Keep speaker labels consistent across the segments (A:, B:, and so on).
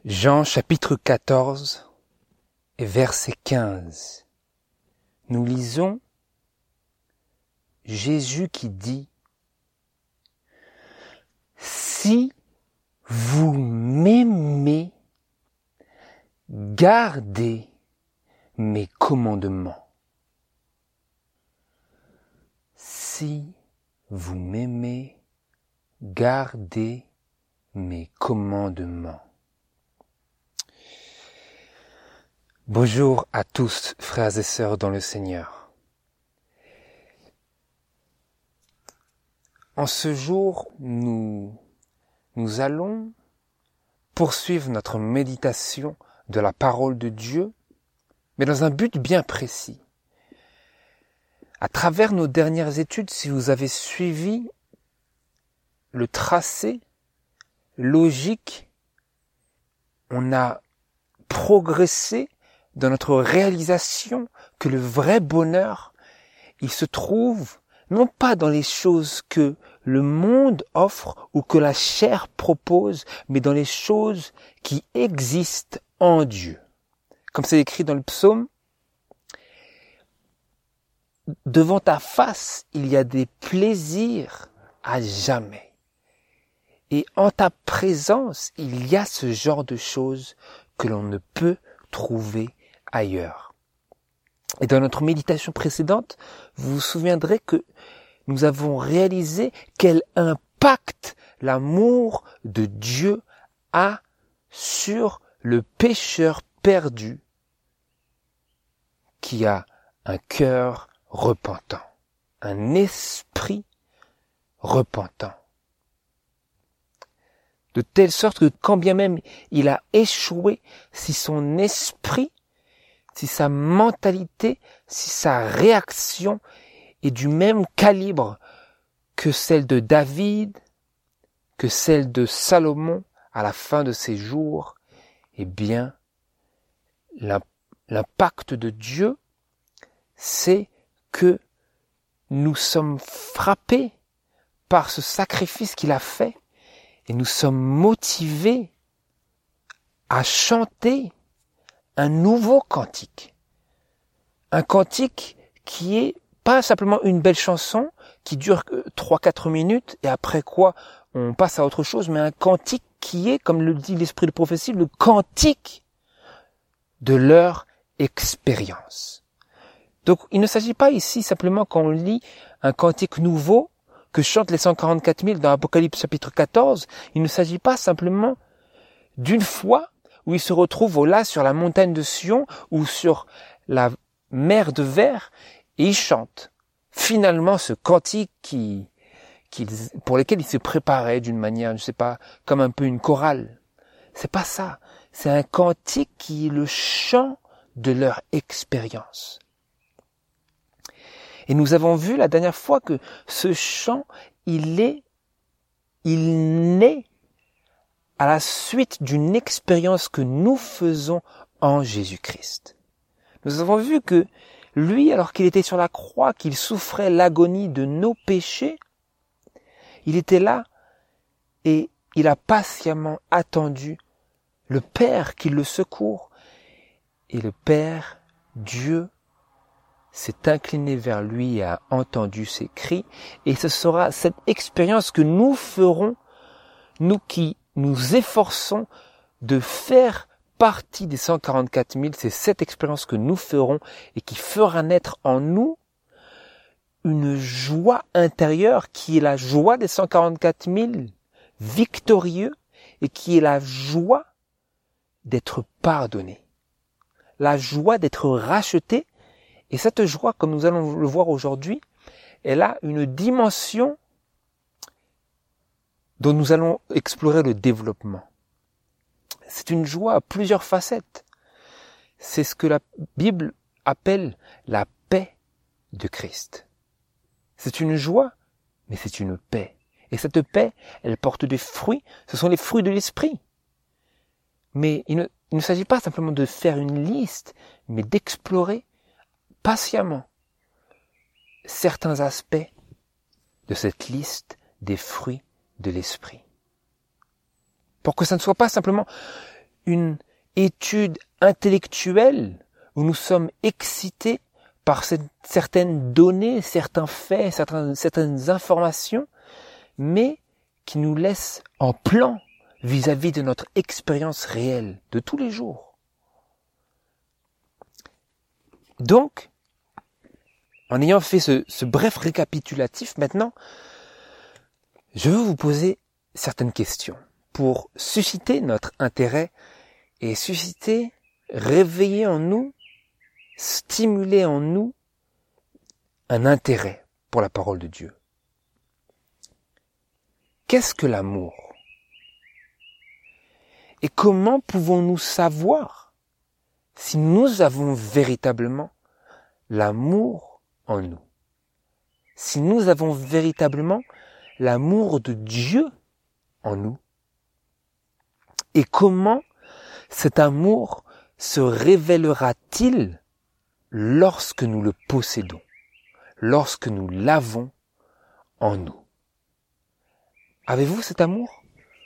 A: Jean chapitre 14 et verset 15. Nous lisons Jésus qui dit « Si vous m'aimez, gardez mes commandements. » Si vous m'aimez, gardez mes commandements. Bonjour à tous, frères et sœurs dans le Seigneur. En ce jour, nous allons poursuivre notre méditation de la parole de Dieu, mais dans un but bien précis. À travers nos dernières études, si vous avez suivi le tracé logique, on a progressé dans notre réalisation que le vrai bonheur, il se trouve non pas dans les choses que le monde offre ou que la chair propose, mais dans les choses qui existent en Dieu. Comme c'est écrit dans le psaume, devant ta face, il y a des plaisirs à jamais. Et en ta présence, il y a ce genre de choses que l'on ne peut trouver ailleurs. Et dans notre méditation précédente, vous vous souviendrez que nous avons réalisé quel impact l'amour de Dieu a sur le pécheur perdu qui a un cœur repentant, un esprit repentant. De telle sorte que quand bien même il a échoué, si son esprit, si sa mentalité, si sa réaction est du même calibre que celle de David, que celle de Salomon à la fin de ses jours, eh bien, l'impact de Dieu, c'est que nous sommes frappés par ce sacrifice qu'il a fait et nous sommes motivés à chanter un nouveau cantique. Un cantique qui est pas simplement une belle chanson qui dure 3-4 minutes et après quoi on passe à autre chose, mais un cantique qui est, comme le dit l'esprit de prophétie, le cantique de leur expérience. Donc il ne s'agit pas ici simplement quand on lit un cantique nouveau que chantent les 144 000 dans Apocalypse chapitre 14, il ne s'agit pas simplement d'une fois où ils se retrouvent là sur la montagne de Sion ou sur la mer de verre et ils chantent finalement ce cantique pour lequel ils se préparaient d'une manière, je ne sais pas, comme un peu une chorale. C'est pas ça. C'est un cantique qui est le chant de leur expérience. Et nous avons vu la dernière fois que ce chant, il naît à la suite d'une expérience que nous faisons en Jésus-Christ. Nous avons vu que lui, alors qu'il était sur la croix, qu'il souffrait l'agonie de nos péchés, il était là et il a patiemment attendu le Père qui le secourt. Et le Père, Dieu, s'est incliné vers lui et a entendu ses cris. Et ce sera cette expérience que nous ferons, nous qui nous efforçons de faire partie des 144 000. C'est cette expérience que nous ferons et qui fera naître en nous une joie intérieure qui est la joie des 144 000 victorieux et qui est la joie d'être pardonné, la joie d'être racheté. Et cette joie, comme nous allons le voir aujourd'hui, elle a une dimension dont nous allons explorer le développement. C'est une joie à plusieurs facettes. C'est ce que la Bible appelle la paix de Christ. C'est une joie, mais c'est une paix. Et cette paix, elle porte des fruits, ce sont les fruits de l'esprit. Mais il ne s'agit pas simplement de faire une liste, mais d'explorer patiemment certains aspects de cette liste des fruits de l'esprit. Pour que ça ne soit pas simplement une étude intellectuelle où nous sommes excités par certaines données, certains faits, certaines informations, mais qui nous laissent en plan vis-à-vis de notre expérience réelle de tous les jours. Donc, en ayant fait ce bref récapitulatif, maintenant, je veux vous poser certaines questions pour susciter notre intérêt et réveiller en nous, stimuler en nous un intérêt pour la parole de Dieu. Qu'est-ce que l'amour? Et comment pouvons-nous savoir si nous avons véritablement l'amour en nous? Si nous avons véritablement l'amour de Dieu en nous? Et comment cet amour se révélera-t-il lorsque nous le possédons, lorsque nous l'avons en nous? Avez-vous cet amour?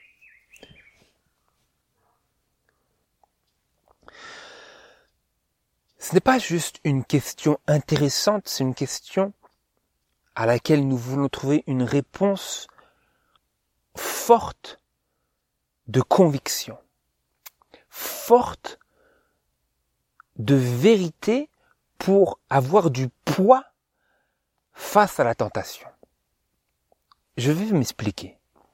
A: Ce n'est pas juste une question intéressante, c'est une question à laquelle nous voulons trouver une réponse forte de conviction, forte de vérité pour avoir du poids face à la tentation. Je vais m'expliquer.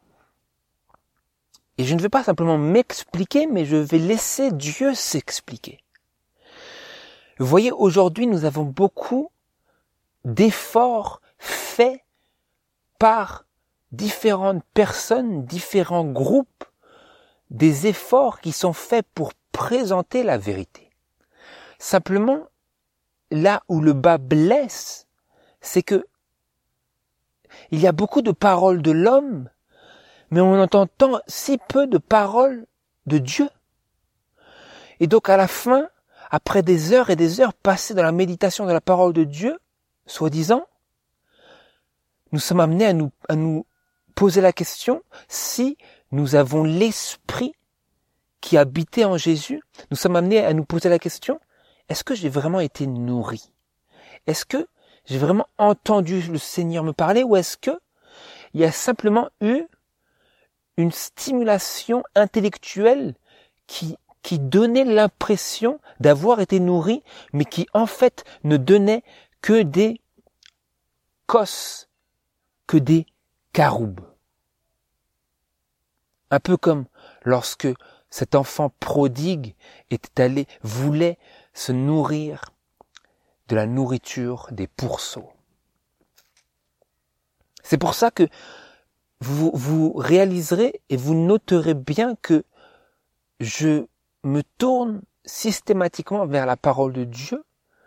A: Et je ne vais pas simplement m'expliquer, mais je vais laisser Dieu s'expliquer. Vous voyez, aujourd'hui, nous avons beaucoup d'efforts faits par différentes personnes, différents groupes, des efforts qui sont faits pour présenter la vérité. Simplement, là où le bas blesse, c'est que il y a beaucoup de paroles de l'homme, mais on entend si peu de paroles de Dieu. Et donc à la fin, après des heures et des heures passées dans la méditation de la parole de Dieu, soi-disant, nous sommes amenés à nous poser la question si nous avons l'esprit qui habitait en Jésus. Nous sommes amenés à nous poser la question, est-ce que j'ai vraiment été nourri? Est-ce que j'ai vraiment entendu le Seigneur me parler ou est-ce que il y a simplement eu une stimulation intellectuelle qui donnait l'impression d'avoir été nourri, mais qui en fait ne donnait que des cosses, que des caroubes. Un peu comme lorsque cet enfant prodigue voulait se nourrir de la nourriture des pourceaux. C'est pour ça que vous réaliserez et vous noterez bien que je me tourne systématiquement vers la parole de Dieu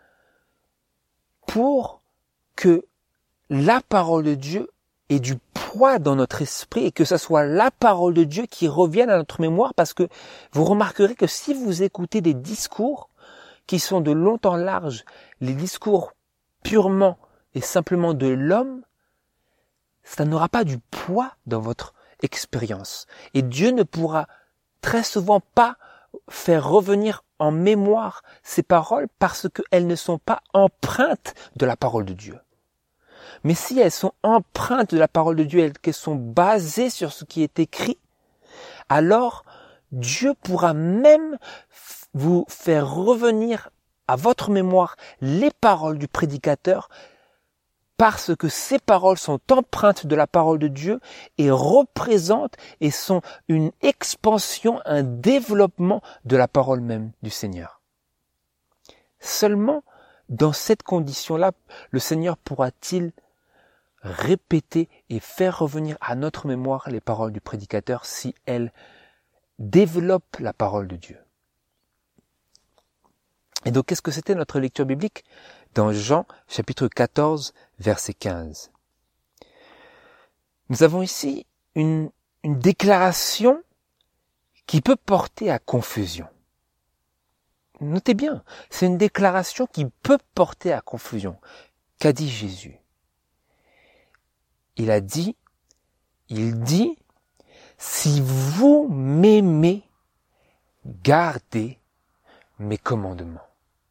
A: pour que la parole de Dieu ait du poids dans notre esprit et que ce soit la parole de Dieu qui revienne à notre mémoire, parce que vous remarquerez que si vous écoutez des discours qui sont de long en large, les discours purement et simplement de l'homme, ça n'aura pas du poids dans votre expérience. Et Dieu ne pourra très souvent pas faire revenir en mémoire ces paroles parce qu'elles ne sont pas empreintes de la parole de Dieu. Mais si elles sont empreintes de la parole de Dieu et qu'elles sont basées sur ce qui est écrit, alors Dieu pourra même vous faire revenir à votre mémoire les paroles du prédicateur, parce que ces paroles sont empreintes de la parole de Dieu et représentent et sont une expansion, un développement de la parole même du Seigneur. Seulement dans cette condition-là, le Seigneur pourra-t-il répéter et faire revenir à notre mémoire les paroles du prédicateur si elles développent la parole de Dieu. Et donc, qu'est-ce que c'était notre lecture biblique? Dans Jean, chapitre 14, verset 15. Nous avons ici une déclaration qui peut porter à confusion. Notez bien, c'est une déclaration qui peut porter à confusion. Qu'a dit Jésus? Il dit, si vous m'aimez, gardez mes commandements.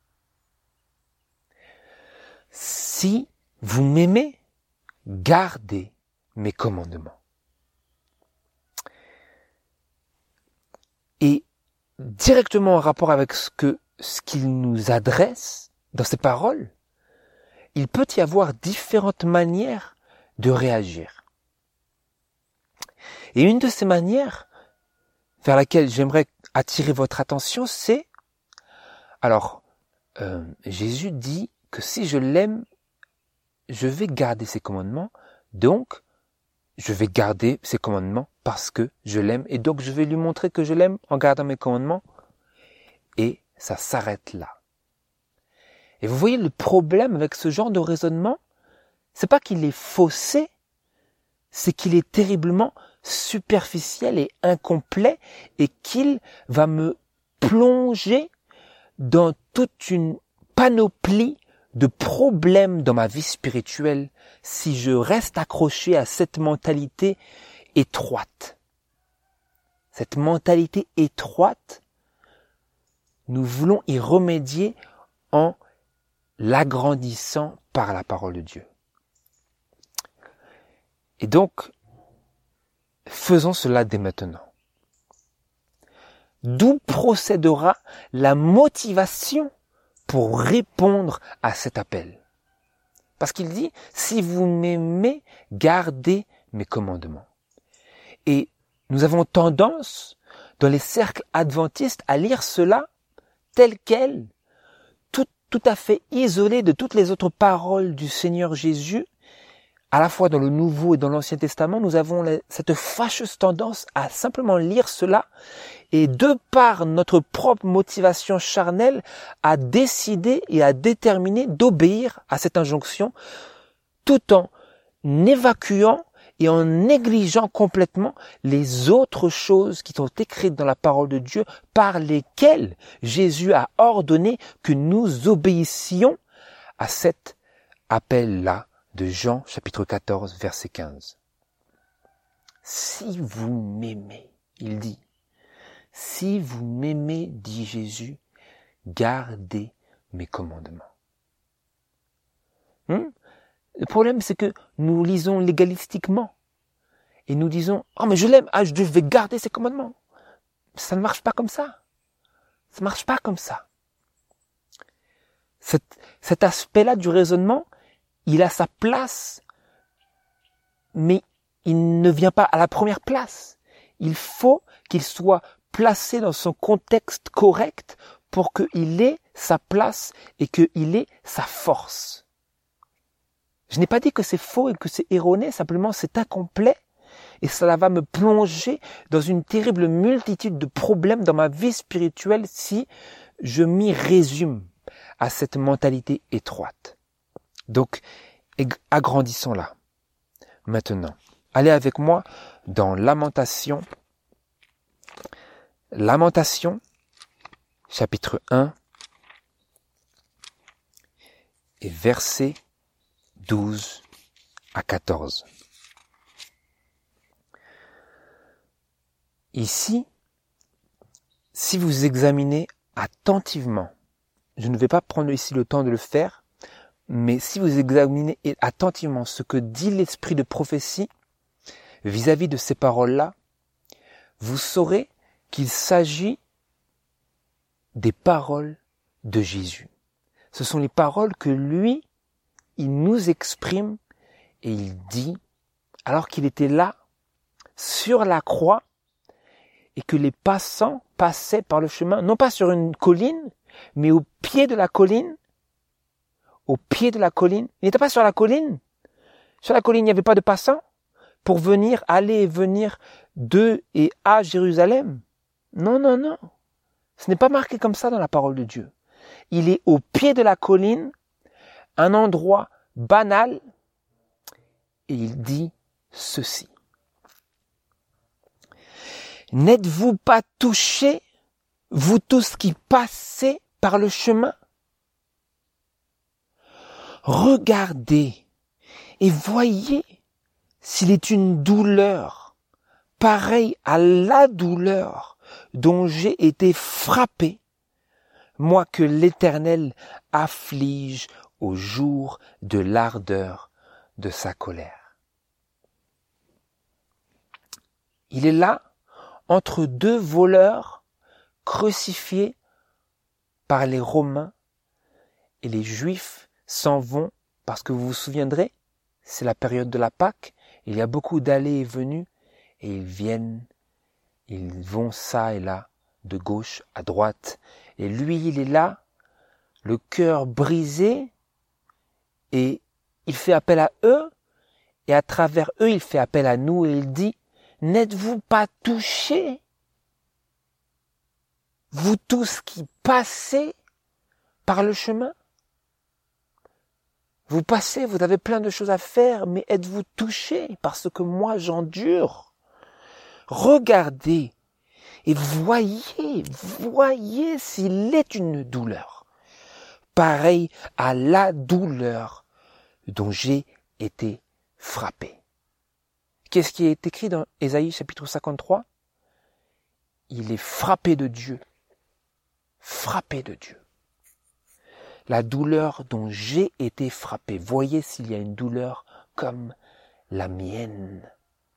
A: Si vous m'aimez, gardez mes commandements. Et directement en rapport avec ce qu'il nous adresse dans ces paroles, il peut y avoir différentes manières de réagir. Et une de ces manières vers laquelle j'aimerais attirer votre attention, c'est, alors, Jésus dit que si je l'aime, je vais garder ses commandements, donc je vais garder ses commandements parce que je l'aime, et donc je vais lui montrer que je l'aime en gardant mes commandements, et ça s'arrête là. Et vous voyez le problème avec ce genre de raisonnement, c'est pas qu'il est faussé, c'est qu'il est terriblement superficiel et incomplet, et qu'il va me plonger dans toute une panoplie de problèmes dans ma vie spirituelle si je reste accroché à cette mentalité étroite. Cette mentalité étroite, nous voulons y remédier en l'agrandissant par la parole de Dieu. Et donc, faisons cela dès maintenant. D'où procédera la motivation pour répondre à cet appel. Parce qu'il dit, si vous m'aimez, gardez mes commandements. Et nous avons tendance, dans les cercles adventistes, à lire cela tel quel, tout à fait isolé de toutes les autres paroles du Seigneur Jésus. À la fois dans le Nouveau et dans l'Ancien Testament, nous avons cette fâcheuse tendance à simplement lire cela et de par notre propre motivation charnelle, à décider et à déterminer d'obéir à cette injonction tout en évacuant et en négligeant complètement les autres choses qui sont écrites dans la parole de Dieu par lesquelles Jésus a ordonné que nous obéissions à cet appel-là de Jean chapitre 14 verset 15. Si vous m'aimez, il dit, si vous m'aimez, dit Jésus, gardez mes commandements. Le problème, c'est que nous lisons légalistiquement et nous disons « Oh, mais je l'aime, je vais garder ses commandements. » Ça ne marche pas comme ça. Ça ne marche pas comme ça. Cet aspect-là du raisonnement, il a sa place, mais il ne vient pas à la première place. Il faut qu'il soit placé dans son contexte correct pour qu'il ait sa place et qu'il ait sa force. Je n'ai pas dit que c'est faux et que c'est erroné, simplement c'est incomplet et cela va me plonger dans une terrible multitude de problèmes dans ma vie spirituelle si je m'y résume à cette mentalité étroite. Donc, agrandissons-la. Maintenant, allez avec moi dans Lamentation, chapitre 1 et versets 12 à 14. Ici, si vous examinez attentivement, je ne vais pas prendre ici le temps de le faire, mais si vous examinez attentivement ce que dit l'esprit de prophétie vis-à-vis de ces paroles-là, vous saurez qu'il s'agit des paroles de Jésus. Ce sont les paroles que lui, il nous exprime et il dit, alors qu'il était là, sur la croix, et que les passants passaient par le chemin, non pas sur une colline, mais au pied de la colline. Au pied de la colline. Il n'était pas sur la colline. Sur la colline, il n'y avait pas de passants pour aller et venir de et à Jérusalem. Non, non, non. Ce n'est pas marqué comme ça dans la parole de Dieu. Il est au pied de la colline, un endroit banal, et il dit ceci. N'êtes-vous pas touchés, vous tous qui passez par le chemin? Regardez et voyez s'il est une douleur pareille à la douleur dont j'ai été frappé, moi que l'Éternel afflige au jour de l'ardeur de sa colère. Il est là, entre deux voleurs crucifiés par les Romains, et les Juifs s'en vont, parce que vous vous souviendrez, c'est la période de la Pâque, il y a beaucoup d'allées et venues, et ils vont ça et là, de gauche à droite, et lui il est là, le cœur brisé, et il fait appel à eux, et à travers eux il fait appel à nous, et il dit, n'êtes-vous pas touchés, vous tous qui passez par le chemin? Vous passez, vous avez plein de choses à faire, mais êtes-vous touchés parce que moi j'endure? Regardez et voyez s'il est une douleur, pareille à la douleur dont j'ai été frappé. Qu'est-ce qui est écrit dans Ésaïe chapitre 53? Il est frappé de Dieu. Frappé de Dieu. La douleur dont j'ai été frappé. Voyez s'il y a une douleur comme la mienne.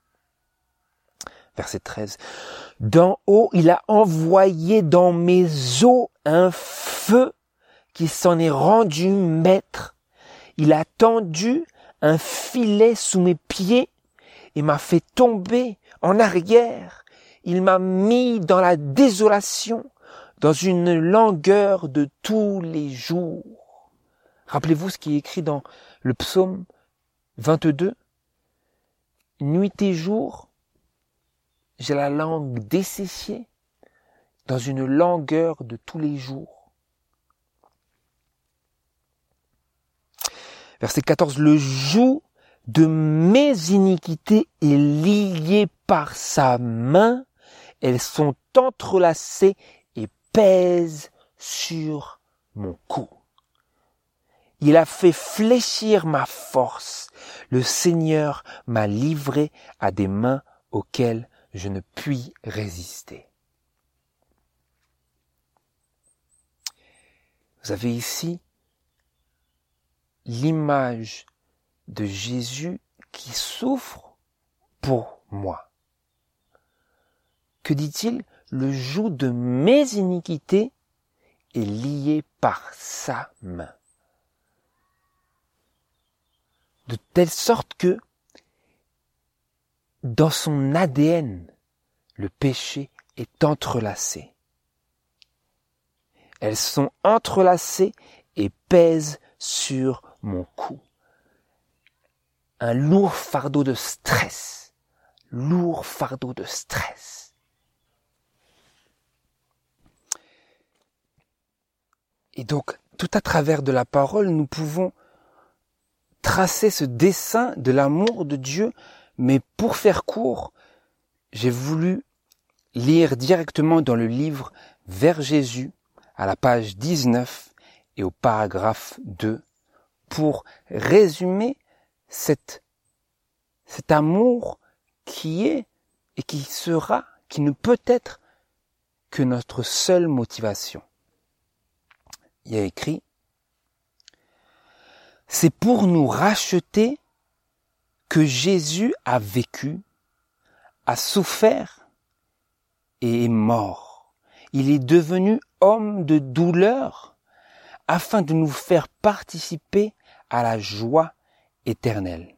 A: Verset 13. D'en haut, il a envoyé dans mes os un feu qui s'en est rendu maître. Il a tendu un filet sous mes pieds et m'a fait tomber en arrière. Il m'a mis dans la désolation, dans une langueur de tous les jours. Rappelez-vous ce qui est écrit dans le psaume 22. Nuit et jour, j'ai la langue desséchée dans une langueur de tous les jours. Verset 14. Le joug de mes iniquités est lié par sa main. Elles sont entrelacées et pèsent sur mon cou. Il a fait fléchir ma force. Le Seigneur m'a livré à des mains auxquelles je ne puis résister. Vous avez ici l'image de Jésus qui souffre pour moi. Que dit-il? Le joug de mes iniquités est lié par sa main. De telle sorte que dans son ADN, le péché est entrelacé. Elles sont entrelacées et pèsent sur mon cou. Un lourd fardeau de stress. Lourd fardeau de stress. Et donc, tout à travers de la parole, nous pouvons tracer ce dessin de l'amour de Dieu, mais pour faire court, j'ai voulu lire directement dans le livre Vers Jésus, à la page 19 et au paragraphe 2, pour résumer cet amour qui est et qui sera, qui ne peut être que notre seule motivation. Il y a écrit: c'est pour nous racheter que Jésus a vécu, a souffert et est mort. Il est devenu homme de douleur afin de nous faire participer à la joie éternelle.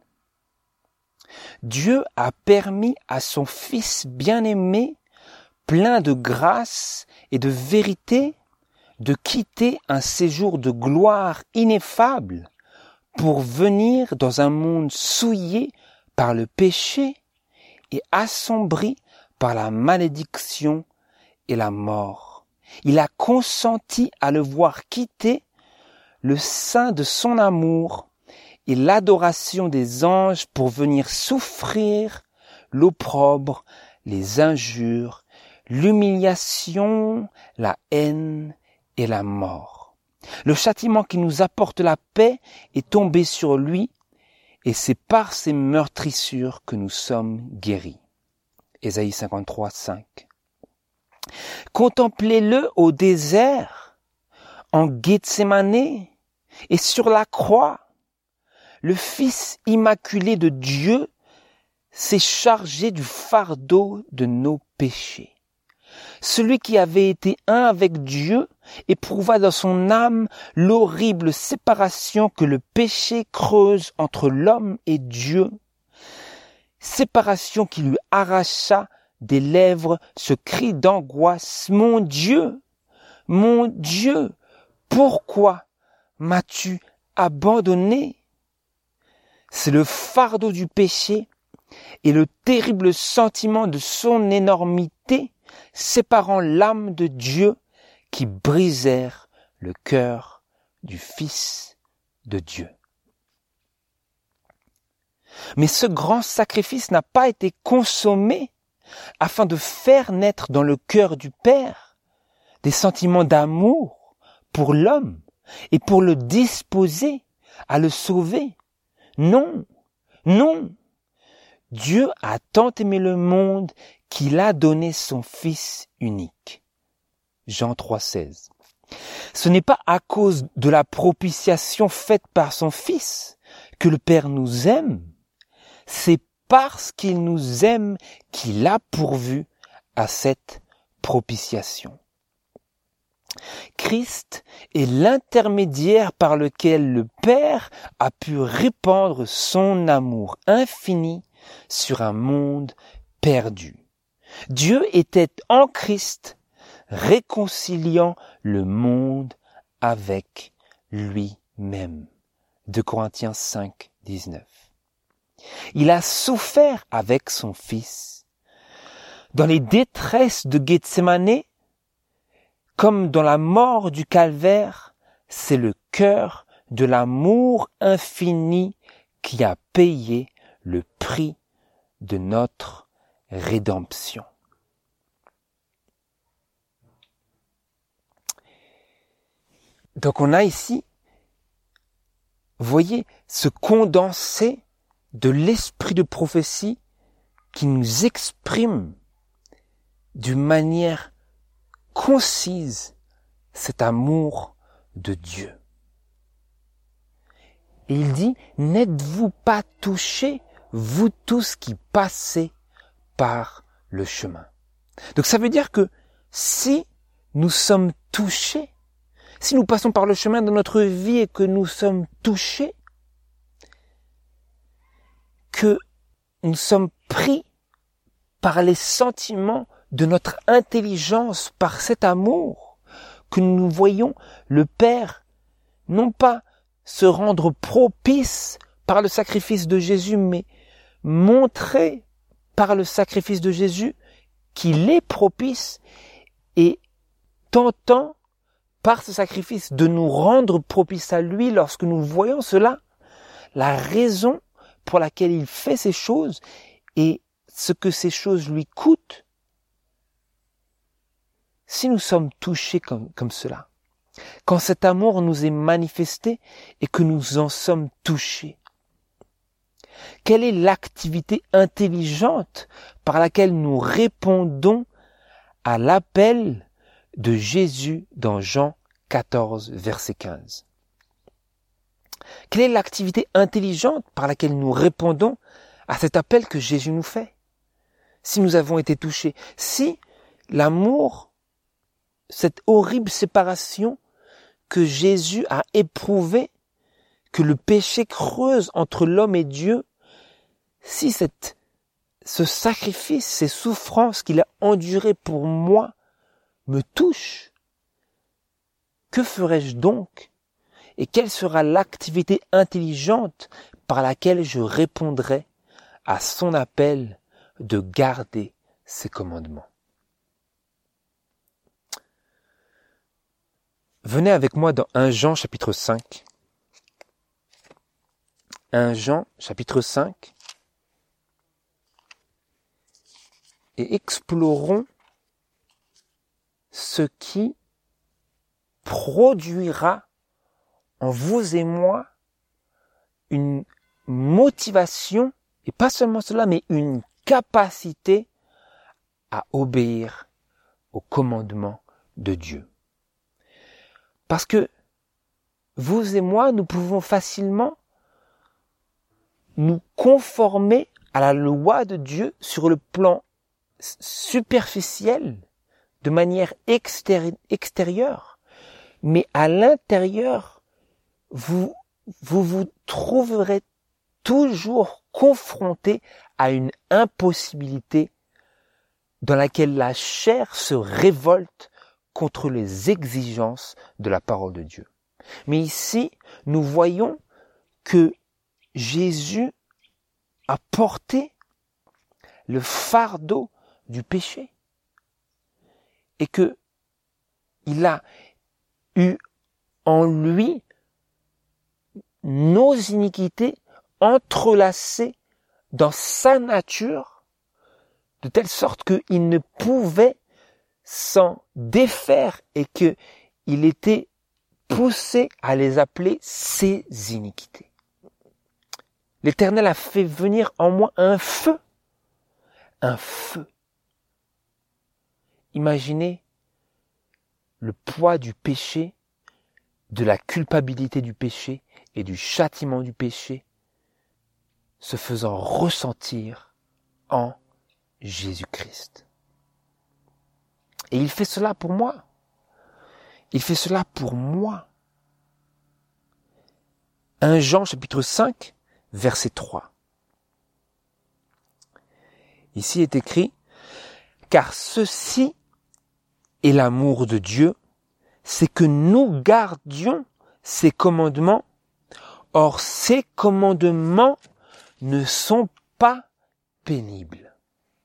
A: Dieu a permis à son Fils bien-aimé, plein de grâce et de vérité, de quitter un séjour de gloire ineffable pour venir dans un monde souillé par le péché et assombri par la malédiction et la mort. Il a consenti à le voir quitter le sein de son amour et l'adoration des anges pour venir souffrir l'opprobre, les injures, l'humiliation, la haine et la mort. Le châtiment qui nous apporte la paix est tombé sur lui, et c'est par ses meurtrissures que nous sommes guéris. Ésaïe 53, 5. Contemplez-le au désert, en Gethsémane et sur la croix. Le Fils immaculé de Dieu s'est chargé du fardeau de nos péchés. Celui qui avait été un avec Dieu éprouva dans son âme l'horrible séparation que le péché creuse entre l'homme et Dieu, séparation qui lui arracha des lèvres ce cri d'angoisse: mon Dieu, pourquoi m'as-tu abandonné? C'est le fardeau du péché et le terrible sentiment de son énormité séparant l'âme de Dieu qui brisèrent le cœur du Fils de Dieu. Mais ce grand sacrifice n'a pas été consommé afin de faire naître dans le cœur du Père des sentiments d'amour pour l'homme et pour le disposer à le sauver. Non, non. Dieu a tant aimé le monde qu'il a donné son Fils unique. Jean 3,16. Ce n'est pas à cause de la propitiation faite par son Fils que le Père nous aime, c'est parce qu'il nous aime qu'il a pourvu à cette propitiation. Christ est l'intermédiaire par lequel le Père a pu répandre son amour infini sur un monde perdu. Dieu était en Christ, réconciliant le monde avec lui-même. 2 Corinthiens 5, 19. Il a souffert avec son Fils. Dans les détresses de Gethsémane, comme dans la mort du calvaire, c'est le cœur de l'amour infini qui a payé le prix de notre rédemption. Donc on a ici, voyez, ce condensé de l'esprit de prophétie qui nous exprime d'une manière concise cet amour de Dieu. Et il dit, n'êtes-vous pas touchés, vous tous qui passez par le chemin? Donc ça veut dire que si nous sommes touchés, si nous passons par le chemin de notre vie et que nous sommes touchés, que nous sommes pris par les sentiments de notre intelligence, par cet amour, que nous voyons le Père non pas se rendre propice par le sacrifice de Jésus, mais montrer par le sacrifice de Jésus qu'il est propice et tentant par ce sacrifice de nous rendre propice à lui. Lorsque nous voyons cela, la raison pour laquelle il fait ces choses et ce que ces choses lui coûtent, si nous sommes touchés comme cela, quand cet amour nous est manifesté et que nous en sommes touchés, quelle est l'activité intelligente par laquelle nous répondons à l'appel de Jésus dans Jean 14, verset 15? Quelle est l'activité intelligente par laquelle nous répondons à cet appel que Jésus nous fait? Si nous avons été touchés, si l'amour, cette horrible séparation que Jésus a éprouvée, que le péché creuse entre l'homme et Dieu, si ce sacrifice, ces souffrances qu'il a endurées pour moi me touchent, que ferai-je donc? Et quelle sera l'activité intelligente par laquelle je répondrai à son appel de garder ses commandements? Venez avec moi dans 1 Jean chapitre 5. 1 Jean chapitre 5. Et explorons ce qui produira en vous et moi une motivation, et pas seulement cela, mais une capacité à obéir au commandement de Dieu. Parce que vous et moi, nous pouvons facilement nous conformer à la loi de Dieu sur le plan superficiel, de manière extérieure. Mais à l'intérieur, vous vous trouverez toujours confronté à une impossibilité dans laquelle la chair se révolte contre les exigences de la parole de Dieu. Mais ici, nous voyons que Jésus a porté le fardeau du péché et que il a eu en lui nos iniquités entrelacées dans sa nature, de telle sorte qu'il ne pouvait s'en défaire et qu'il était poussé à les appeler ses iniquités. L'Éternel a fait venir en moi un feu. Un feu. Imaginez le poids du péché, de la culpabilité du péché et du châtiment du péché se faisant ressentir en Jésus-Christ. Et il fait cela pour moi. Il fait cela pour moi. 1 Jean chapitre 5, verset 3. Ici est écrit, « Car ceci est l'amour de Dieu, c'est que nous gardions ses commandements. Or, ces commandements ne sont pas pénibles. »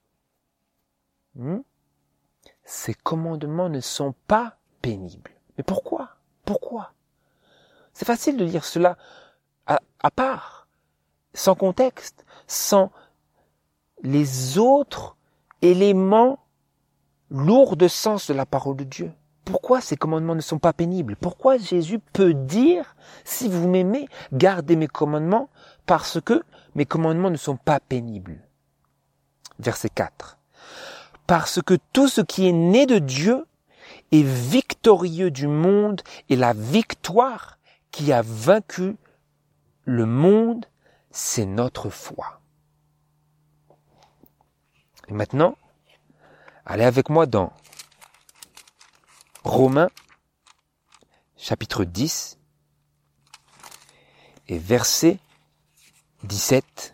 A: Ces commandements ne sont pas pénibles. Mais pourquoi? Pourquoi? C'est facile de dire cela à part, sans contexte, sans les autres éléments lourds de sens de la parole de Dieu. Pourquoi ces commandements ne sont pas pénibles? Pourquoi Jésus peut dire, si vous m'aimez, gardez mes commandements, parce que mes commandements ne sont pas pénibles? Verset 4. Parce que tout ce qui est né de Dieu est victorieux du monde, et la victoire qui a vaincu le monde, c'est notre foi. Et maintenant, allez avec moi dans Romains, chapitre 10, et verset 17.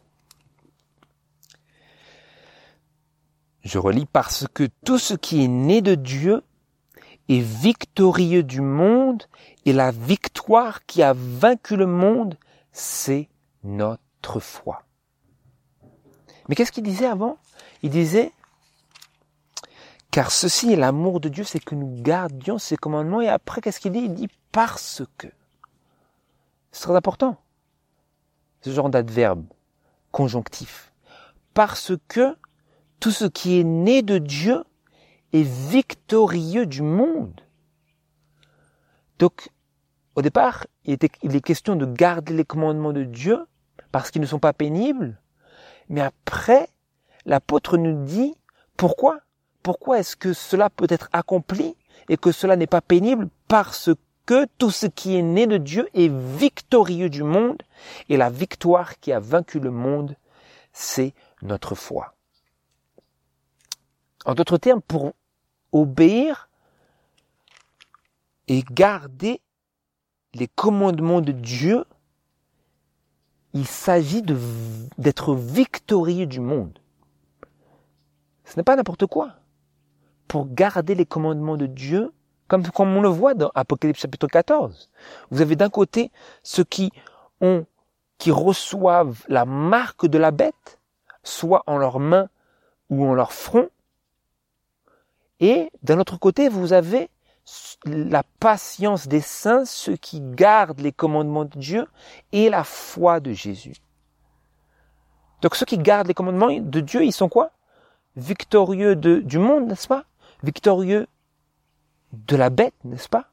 A: Je relis, parce que tout ce qui est né de Dieu est victorieux du monde, et la victoire qui a vaincu le monde, c'est notre foi. Mais qu'est-ce qu'il disait avant? Il disait, car ceci est l'amour de Dieu, c'est que nous gardions ses commandements. Et après, qu'est-ce qu'il dit? Il dit, parce que. C'est très important, ce genre d'adverbe conjonctif. Parce que tout ce qui est né de Dieu est victorieux du monde. Donc, au départ, il est question de garder les commandements de Dieu parce qu'ils ne sont pas pénibles. Mais après, l'apôtre nous dit pourquoi? Pourquoi est-ce que cela peut être accompli et que cela n'est pas pénible? Parce que tout ce qui est né de Dieu est victorieux du monde, et la victoire qui a vaincu le monde, c'est notre foi. En d'autres termes, pour obéir et garder les commandements de Dieu, il s'agit d'être victorieux du monde. Ce n'est pas n'importe quoi. Pour garder les commandements de Dieu, comme on le voit dans Apocalypse chapitre 14. Vous avez d'un côté ceux qui reçoivent la marque de la bête, soit en leurs mains ou en leur front. Et d'un autre côté, vous avez la patience des saints, ceux qui gardent les commandements de Dieu et la foi de Jésus. Donc ceux qui gardent les commandements de Dieu, ils sont quoi? Victorieux du monde, n'est-ce pas? Victorieux de la bête, n'est-ce pas?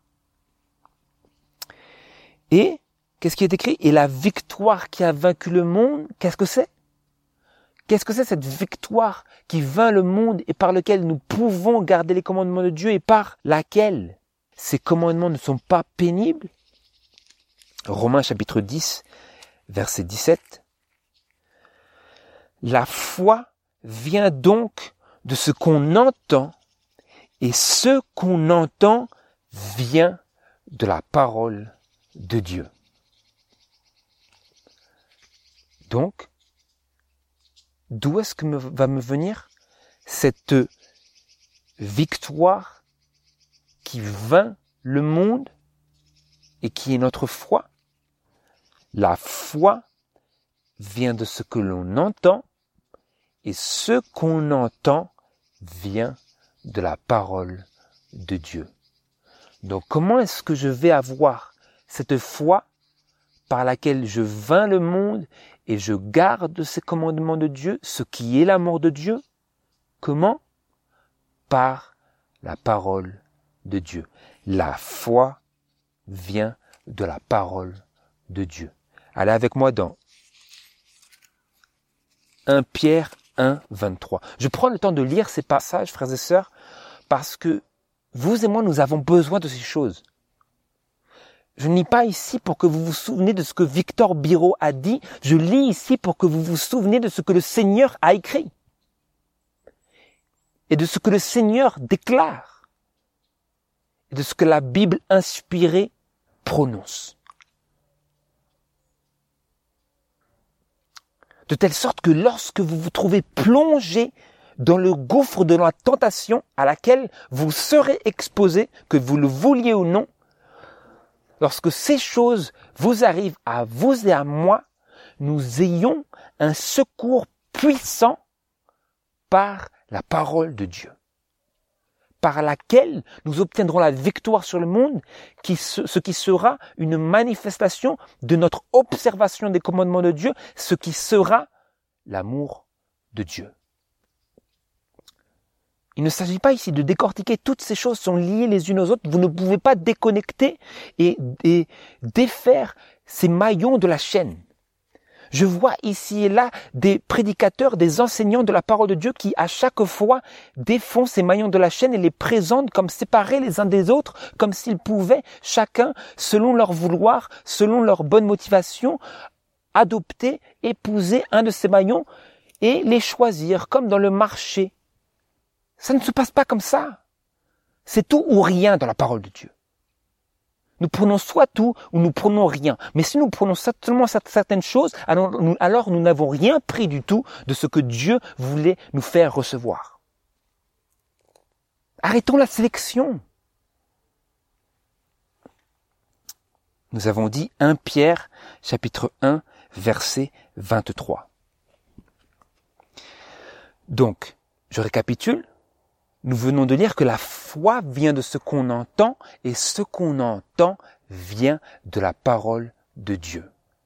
A: Et qu'est-ce qui est écrit? Et la victoire qui a vaincu le monde, qu'est-ce que c'est? Qu'est-ce que c'est cette victoire qui vainc le monde et par laquelle nous pouvons garder les commandements de Dieu et par laquelle ces commandements ne sont pas pénibles? Romains chapitre 10, verset 17. La foi vient donc de ce qu'on entend, et ce qu'on entend vient de la parole de Dieu. Donc, d'où est-ce que va me venir cette victoire qui vainc le monde et qui est notre foi? La foi vient de ce que l'on entend, et ce qu'on entend vient de la parole de Dieu. Donc comment est-ce que je vais avoir cette foi par laquelle je vainc le monde et je garde ces commandements de Dieu, ce qui est l'amour de Dieu? Comment? Par la parole de Dieu. La foi vient de la parole de Dieu. Allez avec moi dans 1 Pierre 1, 23. Je prends le temps de lire ces passages, frères et sœurs, parce que vous et moi, nous avons besoin de ces choses. Je ne lis pas ici pour que vous vous souveniez de ce que Victor Biro a dit. Je lis ici pour que vous vous souveniez de ce que le Seigneur a écrit. Et de ce que le Seigneur déclare. Et de ce que la Bible inspirée prononce. De telle sorte que lorsque vous vous trouvez plongé dans le gouffre de la tentation à laquelle vous serez exposé, que vous le vouliez ou non, lorsque ces choses vous arrivent à vous et à moi, nous ayons un secours puissant par la parole de Dieu, par laquelle nous obtiendrons la victoire sur le monde, ce qui sera une manifestation de notre observation des commandements de Dieu, ce qui sera l'amour de Dieu. Il ne s'agit pas ici de décortiquer, toutes ces choses sont liées les unes aux autres, vous ne pouvez pas déconnecter et défaire ces maillons de la chaîne. Je vois ici et là des prédicateurs, des enseignants de la parole de Dieu qui à chaque fois défont ces maillons de la chaîne et les présentent comme séparés les uns des autres, comme s'ils pouvaient chacun, selon leur vouloir, selon leur bonne motivation, adopter, épouser un de ces maillons et les choisir comme dans le marché. Ça ne se passe pas comme ça. C'est tout ou rien dans la parole de Dieu. Nous prenons soit tout ou nous prenons rien. Mais si nous prenons seulement certaines choses, alors nous n'avons rien pris du tout de ce que Dieu voulait nous faire recevoir. Arrêtons la sélection. Nous avons dit 1 Pierre, chapitre 1, verset 23. Donc, je récapitule. Nous venons de lire que la foi vient de ce qu'on entend et ce qu'on entend vient de la parole de Dieu.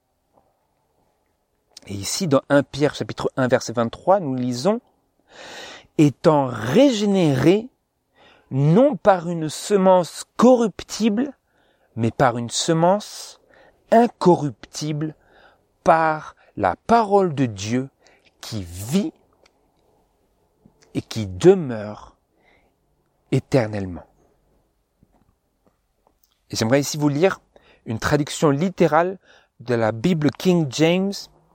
A: Et ici, dans 1 Pierre chapitre 1 verset 23, nous lisons « Étant régénérés, non par une semence corruptible, mais par une semence incorruptible, par la parole de Dieu qui vit et qui demeure éternellement. » Et j'aimerais ici vous lire une traduction littérale de la Bible King James.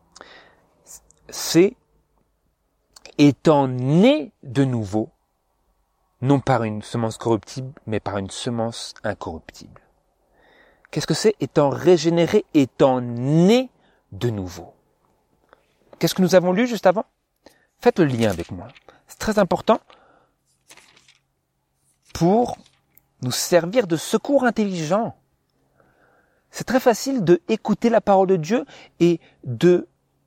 A: C'est « étant né de nouveau, non par une semence corruptible, mais par une semence incorruptible. » Qu'est-ce que c'est? Étant régénéré, étant né de nouveau. Qu'est-ce que nous avons lu juste avant? Faites le lien avec moi. C'est très important pour nous servir de secours intelligent. C'est très facile de écouter la parole de Dieu et de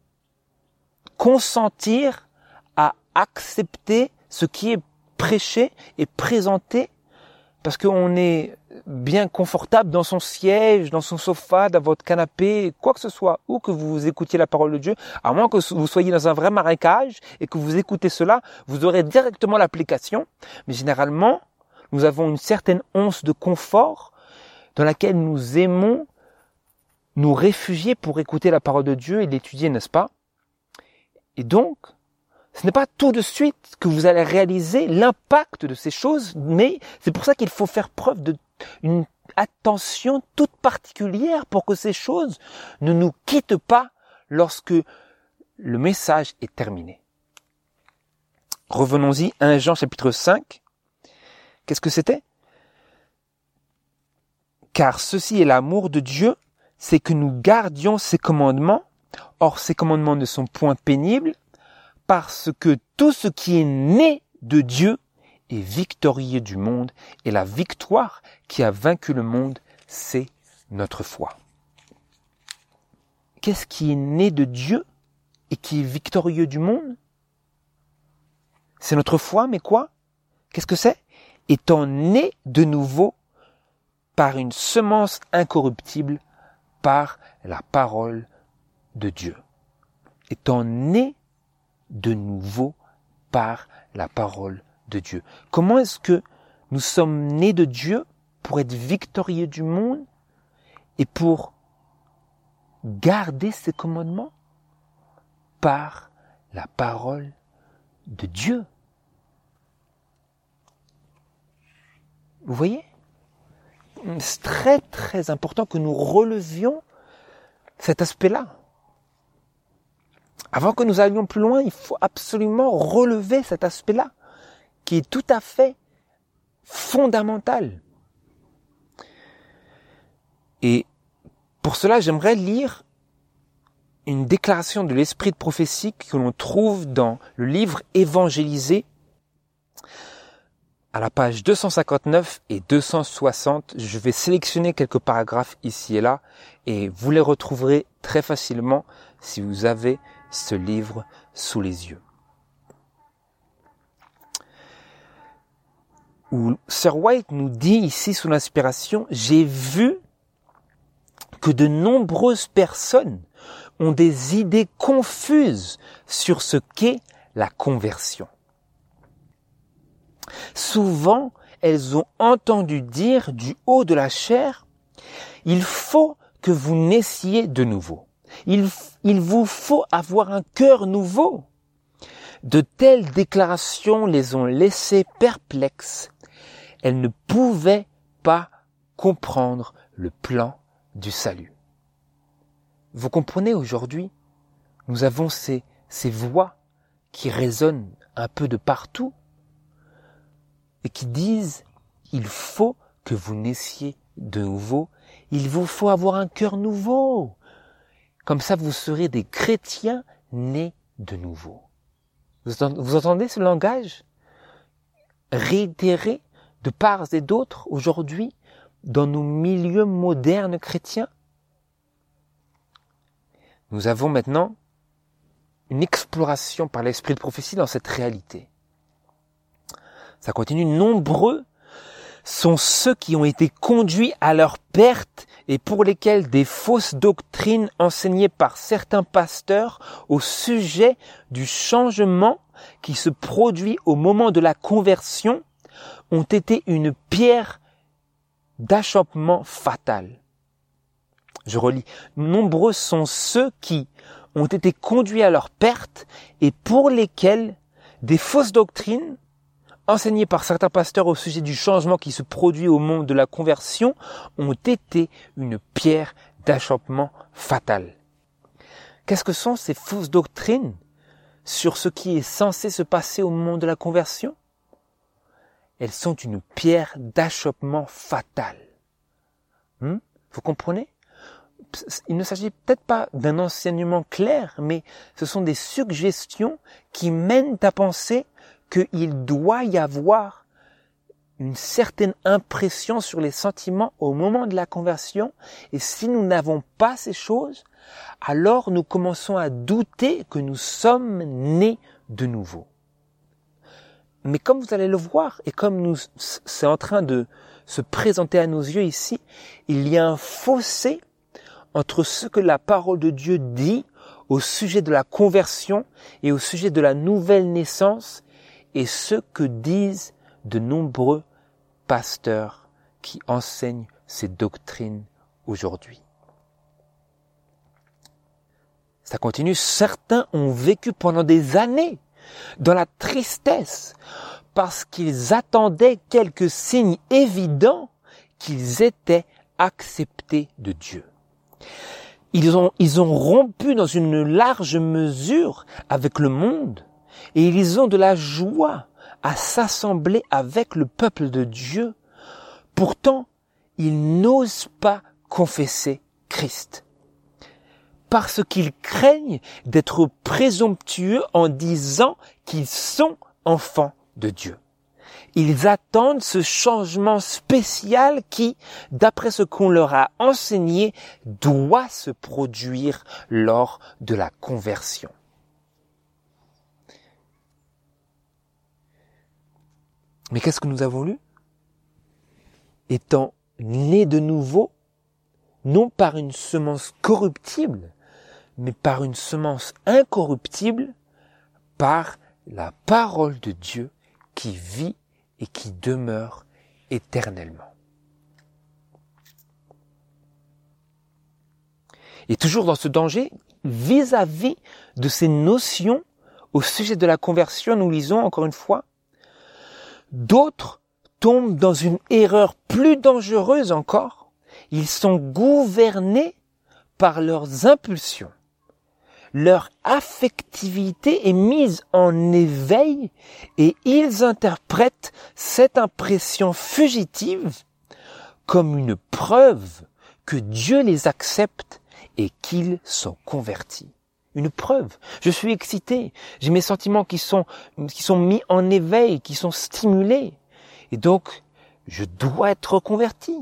A: consentir à accepter ce qui est prêché et présenté parce qu'on est bien confortable dans son siège, dans son sofa, dans votre canapé, quoi que ce soit, où que vous écoutiez la parole de Dieu, à moins que vous soyez dans un vrai marécage et que vous écoutez cela, vous aurez directement l'application. Mais généralement, nous avons une certaine once de confort dans laquelle nous aimons nous réfugier pour écouter la parole de Dieu et l'étudier, n'est-ce pas? Et donc, Ce n'est pas tout de suite que vous allez réaliser l'impact de ces choses, mais c'est pour ça qu'il faut faire preuve d'une attention toute particulière pour que ces choses ne nous quittent pas lorsque le message est terminé. Revenons-y, 1 Jean chapitre 5. Qu'est-ce que c'était? Car ceci est l'amour de Dieu, c'est que nous gardions ses commandements. Or, ces commandements ne sont point pénibles, parce que tout ce qui est né de Dieu est victorieux du monde, et la victoire qui a vaincu le monde, c'est notre foi. Qu'est-ce qui est né de Dieu et qui est victorieux du monde? C'est notre foi, mais quoi? Qu'est-ce que c'est? Étant né de nouveau par une semence incorruptible, par la parole de Dieu. Étant né de nouveau par la parole de Dieu. Comment est-ce que nous sommes nés de Dieu pour être victorieux du monde et pour garder ses commandements? Par la parole de Dieu. Vous voyez? C'est très très important que nous relevions cet aspect-là. Avant que nous allions plus loin, il faut absolument relever cet aspect-là, qui est tout à fait fondamental. Et pour cela, j'aimerais lire une déclaration de l'esprit de prophétie que l'on trouve dans le livre Évangélisé, à la page 259 et 260. Je vais sélectionner quelques paragraphes ici et là, et vous les retrouverez très facilement si vous avez ce livre sous les yeux. Où Sir White nous dit ici sous l'inspiration, j'ai vu que de nombreuses personnes ont des idées confuses sur ce qu'est la conversion. Souvent, elles ont entendu dire du haut de la chair, il faut que vous naissiez de nouveau. Il vous faut avoir un cœur nouveau. De telles déclarations les ont laissés perplexes. Elles ne pouvaient pas comprendre le plan du salut. Vous comprenez, aujourd'hui, nous avons ces voix qui résonnent un peu de partout et qui disent « il faut que vous naissiez de nouveau, il vous faut avoir un cœur nouveau. Comme ça, vous serez des chrétiens nés de nouveau. » Vous entendez ce langage réitéré de part et d'autre aujourd'hui dans nos milieux modernes chrétiens? Nous avons maintenant une exploration par l'esprit de prophétie dans cette réalité. Ça continue. Nombreux sont ceux qui ont été conduits à leur perte et pour lesquels des fausses doctrines enseignées par certains pasteurs au sujet du changement qui se produit au moment de la conversion ont été une pierre d'achoppement fatale. Je relis. Nombreux sont ceux qui ont été conduits à leur perte et pour lesquels des fausses doctrines enseignées par certains pasteurs au sujet du changement qui se produit au moment de la conversion ont été une pierre d'achoppement fatale. Qu'est-ce que sont ces fausses doctrines sur ce qui est censé se passer au moment de la conversion? Elles sont une pierre d'achoppement fatale. Vous comprenez? Il ne s'agit peut-être pas d'un enseignement clair, mais ce sont des suggestions qui mènent à penser qu'il doit y avoir une certaine impression sur les sentiments au moment de la conversion. Et si nous n'avons pas ces choses, alors nous commençons à douter que nous sommes nés de nouveau. Mais comme vous allez le voir, et comme c'est en train de se présenter à nos yeux ici, il y a un fossé entre ce que la parole de Dieu dit au sujet de la conversion et au sujet de la nouvelle naissance et ce que disent de nombreux pasteurs qui enseignent ces doctrines aujourd'hui. Ça continue. Certains ont vécu pendant des années dans la tristesse, parce qu'ils attendaient quelques signes évidents qu'ils étaient acceptés de Dieu. Ils ont rompu dans une large mesure avec le monde et ils ont de la joie à s'assembler avec le peuple de Dieu. Pourtant, ils n'osent pas confesser Christ parce qu'ils craignent d'être présomptueux en disant qu'ils sont enfants de Dieu. Ils attendent ce changement spécial qui, d'après ce qu'on leur a enseigné, doit se produire lors de la conversion. Mais qu'est-ce que nous avons lu? Étant nés de nouveau, non par une semence corruptible, mais par une semence incorruptible, par la parole de Dieu qui vit et qui demeure éternellement. Et toujours dans ce danger, vis-à-vis de ces notions au sujet de la conversion, nous lisons encore une fois, d'autres tombent dans une erreur plus dangereuse encore. Ils sont gouvernés par leurs impulsions. Leur affectivité est mise en éveil et ils interprètent cette impression fugitive comme une preuve que Dieu les accepte et qu'ils sont convertis. Une preuve. Je suis excité. J'ai mes sentiments qui sont mis en éveil, qui sont stimulés. Et donc, je dois être converti.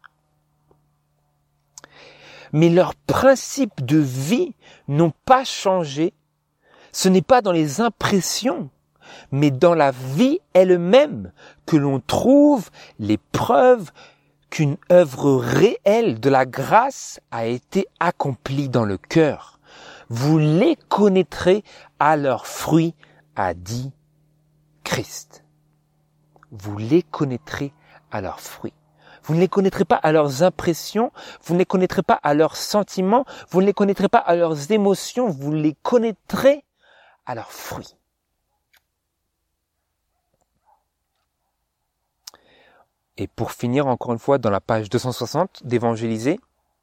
A: Mais leurs principes de vie n'ont pas changé. Ce n'est pas dans les impressions, mais dans la vie elle-même que l'on trouve les preuves qu'une œuvre réelle de la grâce a été accomplie dans le cœur. Vous les connaîtrez à leurs fruits, a dit Christ. Vous les connaîtrez à leurs fruits. Vous ne les connaîtrez pas à leurs impressions, vous ne les connaîtrez pas à leurs sentiments, vous ne les connaîtrez pas à leurs émotions, vous les connaîtrez à leurs fruits. Et pour finir, encore une fois, dans la page 260 d'Évangéliser,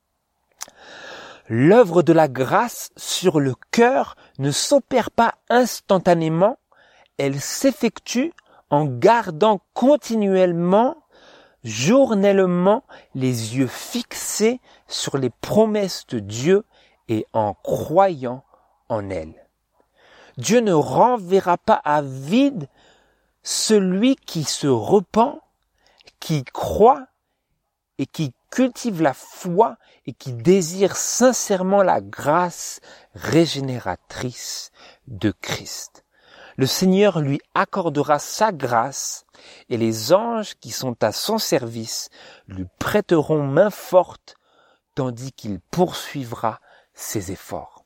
A: l'œuvre de la grâce sur le cœur ne s'opère pas instantanément, elle s'effectue en gardant continuellement, journellement, les yeux fixés sur les promesses de Dieu et en croyant en elles. Dieu ne renverra pas à vide celui qui se repent, qui croit et qui cultive la foi et qui désire sincèrement la grâce régénératrice de Christ. Le Seigneur lui accordera sa grâce et les anges qui sont à son service lui prêteront main forte tandis qu'il poursuivra ses efforts.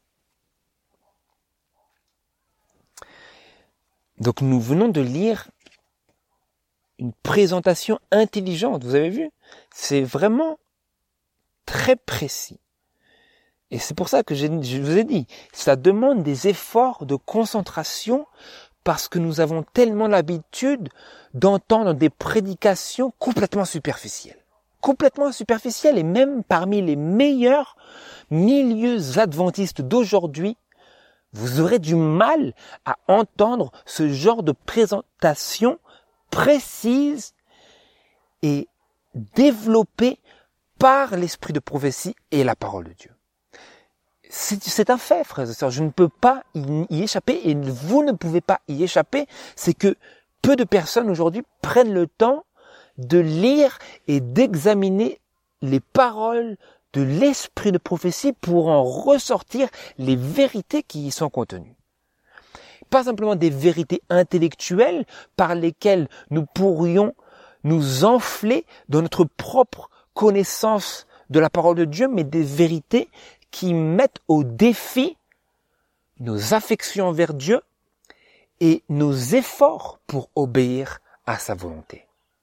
A: Donc nous venons de lire une présentation intelligente, vous avez vu? C'est vraiment très précis. Et c'est pour ça que je vous ai dit, ça demande des efforts de concentration parce que nous avons tellement l'habitude d'entendre des prédications complètement superficielles. Complètement superficielles et même parmi les meilleurs milieux adventistes d'aujourd'hui, vous aurez du mal à entendre ce genre de présentation précise et développée par l'esprit de prophétie et la parole de Dieu. C'est un fait, frères et sœurs. Je ne peux pas y échapper et vous ne pouvez pas y échapper. C'est que peu de personnes aujourd'hui prennent le temps de lire et d'examiner les paroles de l'esprit de prophétie pour en ressortir les vérités qui y sont contenues. Pas simplement des vérités intellectuelles par lesquelles nous pourrions nous enfler dans notre propre connaissance de la parole de Dieu, mais des vérités qui mettent au défi nos affections envers Dieu et nos efforts pour obéir à sa volonté.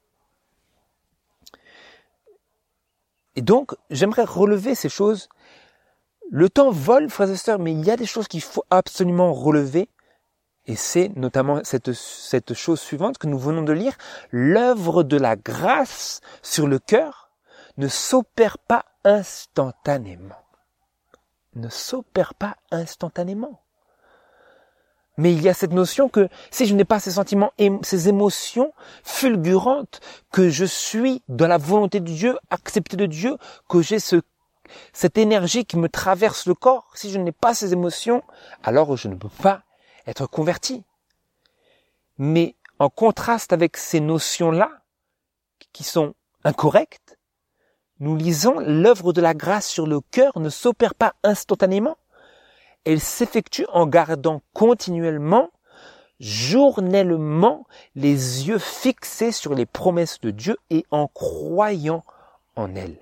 A: Et donc, j'aimerais relever ces choses. Le temps vole, frères et sœurs, mais il y a des choses qu'il faut absolument relever. Et c'est notamment cette chose suivante que nous venons de lire. L'œuvre de la grâce sur le cœur ne s'opère pas instantanément. Ne s'opère pas instantanément. Mais il y a cette notion que si je n'ai pas ces sentiments et ces émotions fulgurantes, que je suis dans la volonté de Dieu, accepté de Dieu, que j'ai cette énergie qui me traverse le corps, si je n'ai pas ces émotions, alors je ne peux pas être converti. Mais en contraste avec ces notions-là, qui sont incorrectes, nous lisons l'œuvre de la grâce sur le cœur ne s'opère pas instantanément. Elle s'effectue en gardant continuellement, journellement, les yeux fixés sur les promesses de Dieu et en croyant en elles.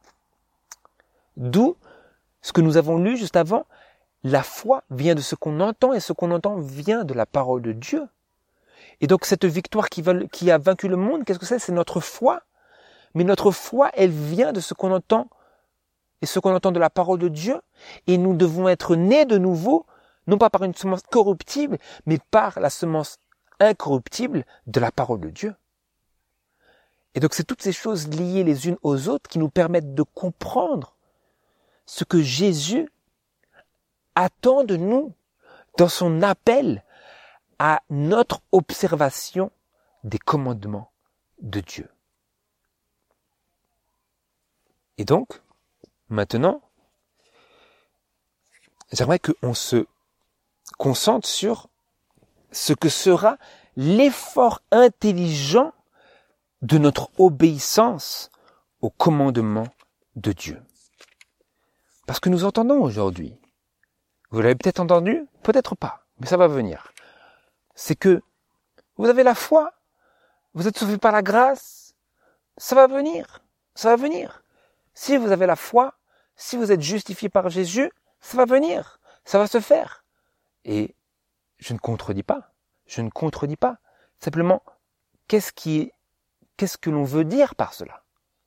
A: D'où ce que nous avons lu juste avant, la foi vient de ce qu'on entend et ce qu'on entend vient de la parole de Dieu. Et donc cette victoire qui a vaincu le monde, qu'est-ce que c'est ? C'est notre foi. Mais notre foi, elle vient de ce qu'on entend et ce qu'on entend de la parole de Dieu. Et nous devons être nés de nouveau, non pas par une semence corruptible, mais par la semence incorruptible de la parole de Dieu. Et donc c'est toutes ces choses liées les unes aux autres qui nous permettent de comprendre ce que Jésus attend de nous dans son appel à notre observation des commandements de Dieu. Et donc, maintenant, j'aimerais qu'on se concentre sur ce que sera l'effort intelligent de notre obéissance aux commandements de Dieu. Parce que nous entendons aujourd'hui, vous l'avez peut-être entendu, peut-être pas, mais ça va venir. C'est que vous avez la foi, vous êtes sauvés par la grâce, ça va venir, ça va venir. Si vous avez la foi, si vous êtes justifié par Jésus, ça va venir, ça va se faire. Et je ne contredis pas. Simplement, qu'est-ce que l'on veut dire par cela ?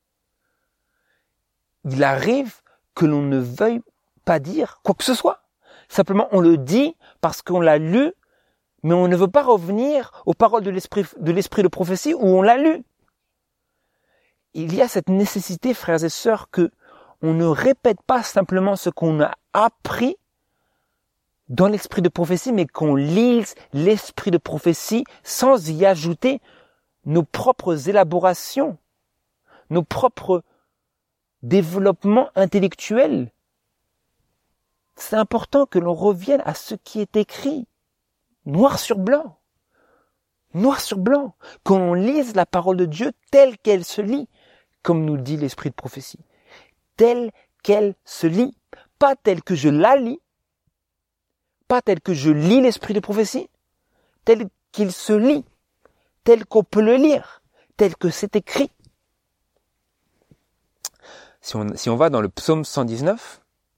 A: Il arrive que l'on ne veuille pas dire quoi que ce soit. Simplement, on le dit parce qu'on l'a lu, mais on ne veut pas revenir aux paroles de l'esprit de prophétie où on l'a lu. Il y a cette nécessité, frères et sœurs, que on ne répète pas simplement ce qu'on a appris dans l'esprit de prophétie, mais qu'on lise l'esprit de prophétie sans y ajouter nos propres élaborations, nos propres développements intellectuels. C'est important que l'on revienne à ce qui est écrit, noir sur blanc, qu'on lise la parole de Dieu telle qu'elle se lit, comme nous dit l'esprit de prophétie, telle qu'elle se lit, pas telle que je la lis, pas telle que je lis l'esprit de prophétie, tel qu'il se lit, tel qu'on peut le lire, tel que c'est écrit. Si on va dans le psaume 119,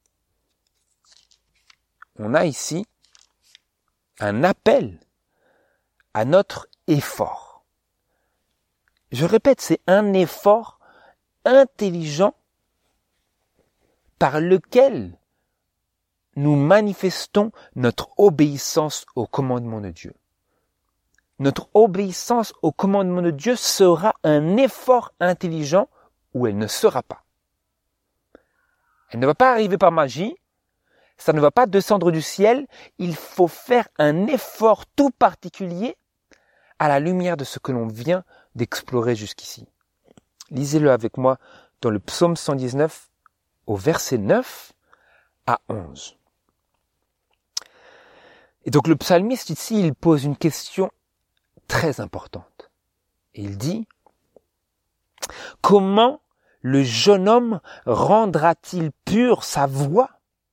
A: on a ici un appel à notre effort. Je répète, c'est un effort intelligent par lequel nous manifestons notre obéissance au commandement de Dieu. Notre obéissance au commandement de Dieu sera un effort intelligent ou elle ne sera pas. Elle ne va pas arriver par magie, ça ne va pas descendre du ciel, il faut faire un effort tout particulier à la lumière de ce que l'on vient d'explorer jusqu'ici. Lisez-le avec moi dans le psaume 119 au verset 9 à 11. Et donc le psalmiste ici, il pose une question très importante. Et il dit, comment le jeune homme rendra-t-il pure sa voix ?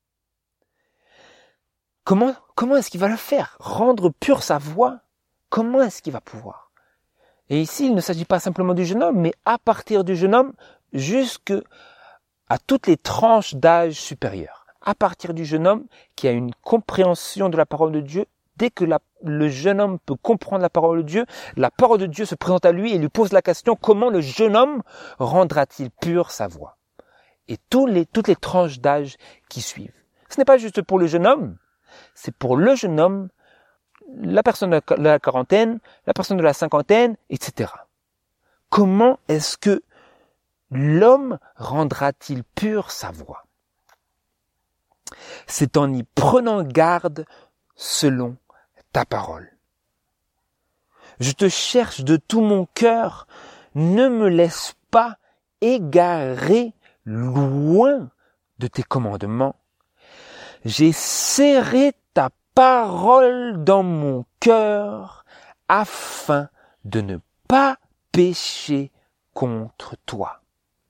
A: Comment est-ce qu'il va le faire ? Rendre pure sa voix ? Comment est-ce qu'il va pouvoir ? Et ici, il ne s'agit pas simplement du jeune homme, mais à partir du jeune homme jusqu'à toutes les tranches d'âge supérieures. À partir du jeune homme qui a une compréhension de la parole de Dieu, dès que le jeune homme peut comprendre la parole de Dieu se présente à lui et lui pose la question, comment le jeune homme rendra-t-il pure sa voix ? Et toutes les tranches d'âge qui suivent. Ce n'est pas juste pour le jeune homme, c'est pour le jeune homme, la personne de la quarantaine, la personne de la cinquantaine, etc. Comment est-ce que l'homme rendra-t-il pure sa voix? C'est en y prenant garde selon ta parole. Je te cherche de tout mon cœur, ne me laisse pas égarer loin de tes commandements. J'ai serré ta parole dans mon cœur afin de ne pas pécher contre toi.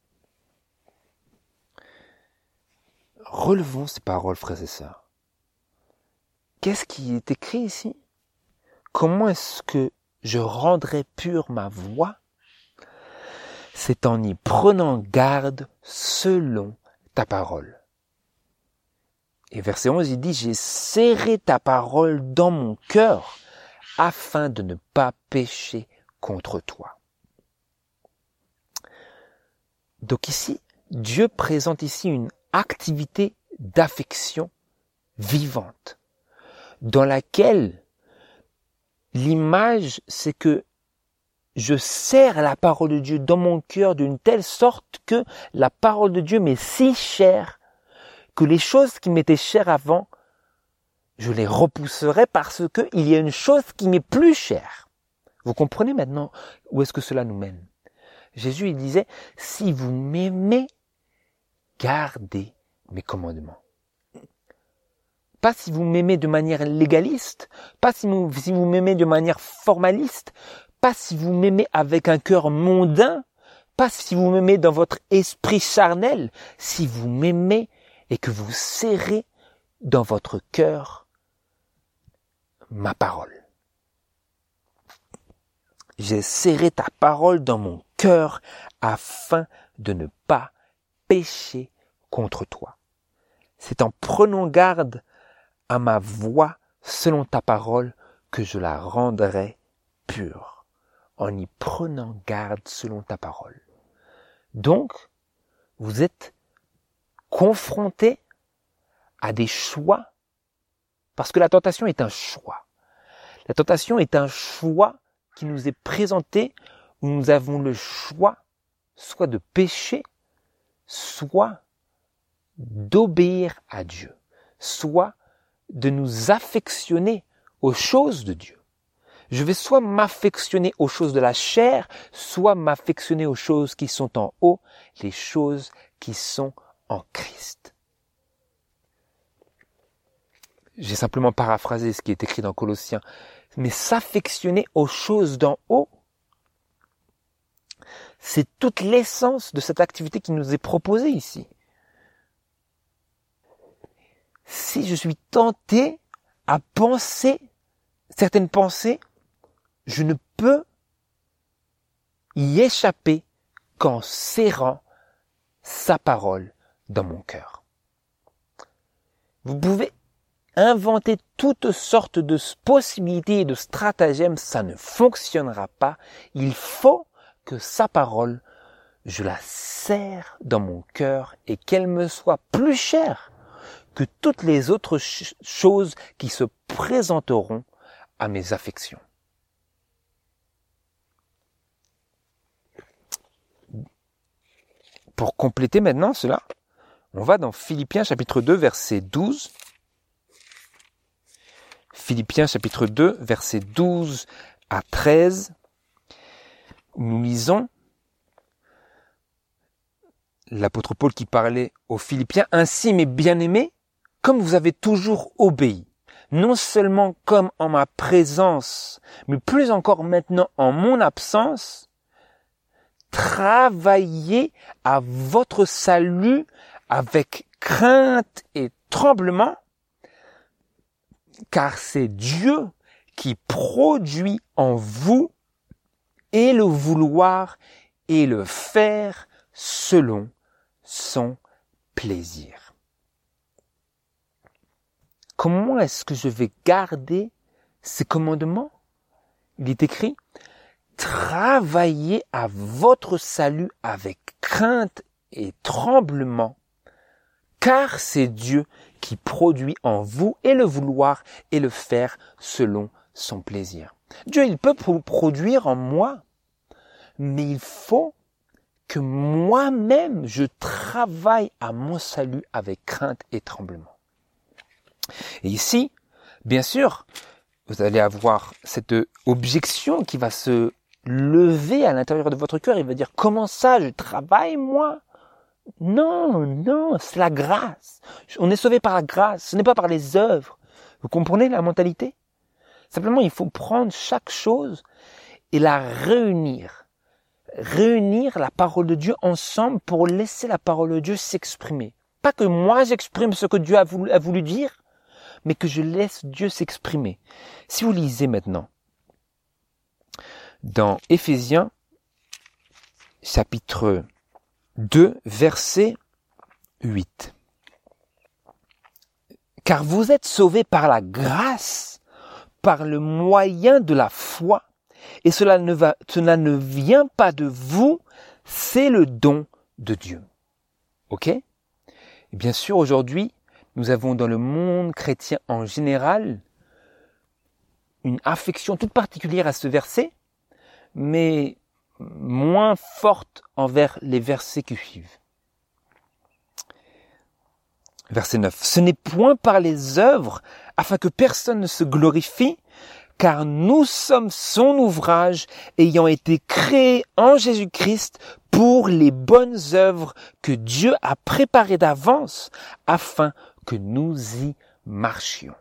A: Relevons ces paroles, frères et sœurs. Qu'est-ce qui est écrit ici? Comment est-ce que je rendrai pure ma voix? C'est en y prenant garde selon ta parole. Et verset 11, il dit, j'ai serré ta parole dans mon cœur afin de ne pas pécher contre toi. Donc ici, Dieu présente ici une activité d'affection vivante, dans laquelle l'image, c'est que je serre la parole de Dieu dans mon cœur d'une telle sorte que la parole de Dieu m'est si chère que les choses qui m'étaient chères avant, je les repousserai parce que il y a une chose qui m'est plus chère. Vous comprenez maintenant où est-ce que cela nous mène? Jésus, il disait, si vous m'aimez, gardez mes commandements. Pas si vous m'aimez de manière légaliste, pas si vous m'aimez de manière formaliste, pas si vous m'aimez avec un cœur mondain, pas si vous m'aimez dans votre esprit charnel, si vous m'aimez et que vous serrez dans votre cœur ma parole. J'ai serré ta parole dans mon cœur afin de ne pas pécher contre toi. C'est en prenant garde à ma voix selon ta parole que je la rendrai pure, en y prenant garde selon ta parole. Donc, vous êtes confrontés à des choix, parce que la tentation est un choix. La tentation est un choix qui nous est présenté, où nous avons le choix soit de pécher, soit d'obéir à Dieu, soit de nous affectionner aux choses de Dieu. Je vais soit m'affectionner aux choses de la chair, soit m'affectionner aux choses qui sont en haut, les choses qui sont en Christ. J'ai simplement paraphrasé ce qui est écrit dans Colossiens. Mais s'affectionner aux choses d'en haut, c'est toute l'essence de cette activité qui nous est proposée ici. Si je suis tenté à penser certaines pensées, je ne peux y échapper qu'en serrant sa parole dans mon cœur. Vous pouvez inventer toutes sortes de possibilités et de stratagèmes, ça ne fonctionnera pas. Il faut que sa parole, je la serre dans mon cœur et qu'elle me soit plus chère que toutes les autres choses qui se présenteront à mes affections. Pour compléter maintenant cela, on va dans Philippiens chapitre 2 verset 12. Philippiens chapitre 2 verset 12 à 13. Nous lisons l'apôtre Paul qui parlait aux Philippiens. Ainsi, mes bien-aimés, comme vous avez toujours obéi, non seulement comme en ma présence, mais plus encore maintenant en mon absence, travaillez à votre salut avec crainte et tremblement, car c'est Dieu qui produit en vous et le vouloir et le faire selon son plaisir. Comment est-ce que je vais garder ces commandements? Il est écrit, travaillez à votre salut avec crainte et tremblement, car c'est Dieu qui produit en vous et le vouloir et le faire selon son plaisir. Dieu, il peut produire en moi, mais il faut que moi-même, je travaille à mon salut avec crainte et tremblement. Et ici, bien sûr, vous allez avoir cette objection qui va se lever à l'intérieur de votre cœur. Il va dire, comment ça, je travaille moi? Non, c'est la grâce. On est sauvé par la grâce, ce n'est pas par les œuvres. Vous comprenez la mentalité? Simplement, il faut prendre chaque chose et la réunir. Réunir la parole de Dieu ensemble pour laisser la parole de Dieu s'exprimer. Pas que moi j'exprime ce que Dieu a voulu dire, mais que je laisse Dieu s'exprimer. Si vous lisez maintenant dans Éphésiens, chapitre 2, verset 8. Car vous êtes sauvés par la grâce, par le moyen de la foi, et cela ne vient pas de vous, c'est le don de Dieu. Ok? Et bien sûr, aujourd'hui, nous avons dans le monde chrétien en général une affection toute particulière à ce verset, mais moins forte envers les versets qui suivent. Verset 9. Ce n'est point par les œuvres, afin que personne ne se glorifie, car nous sommes son ouvrage, ayant été créés en Jésus-Christ pour les bonnes œuvres que Dieu a préparées d'avance, afin que nous y marchions.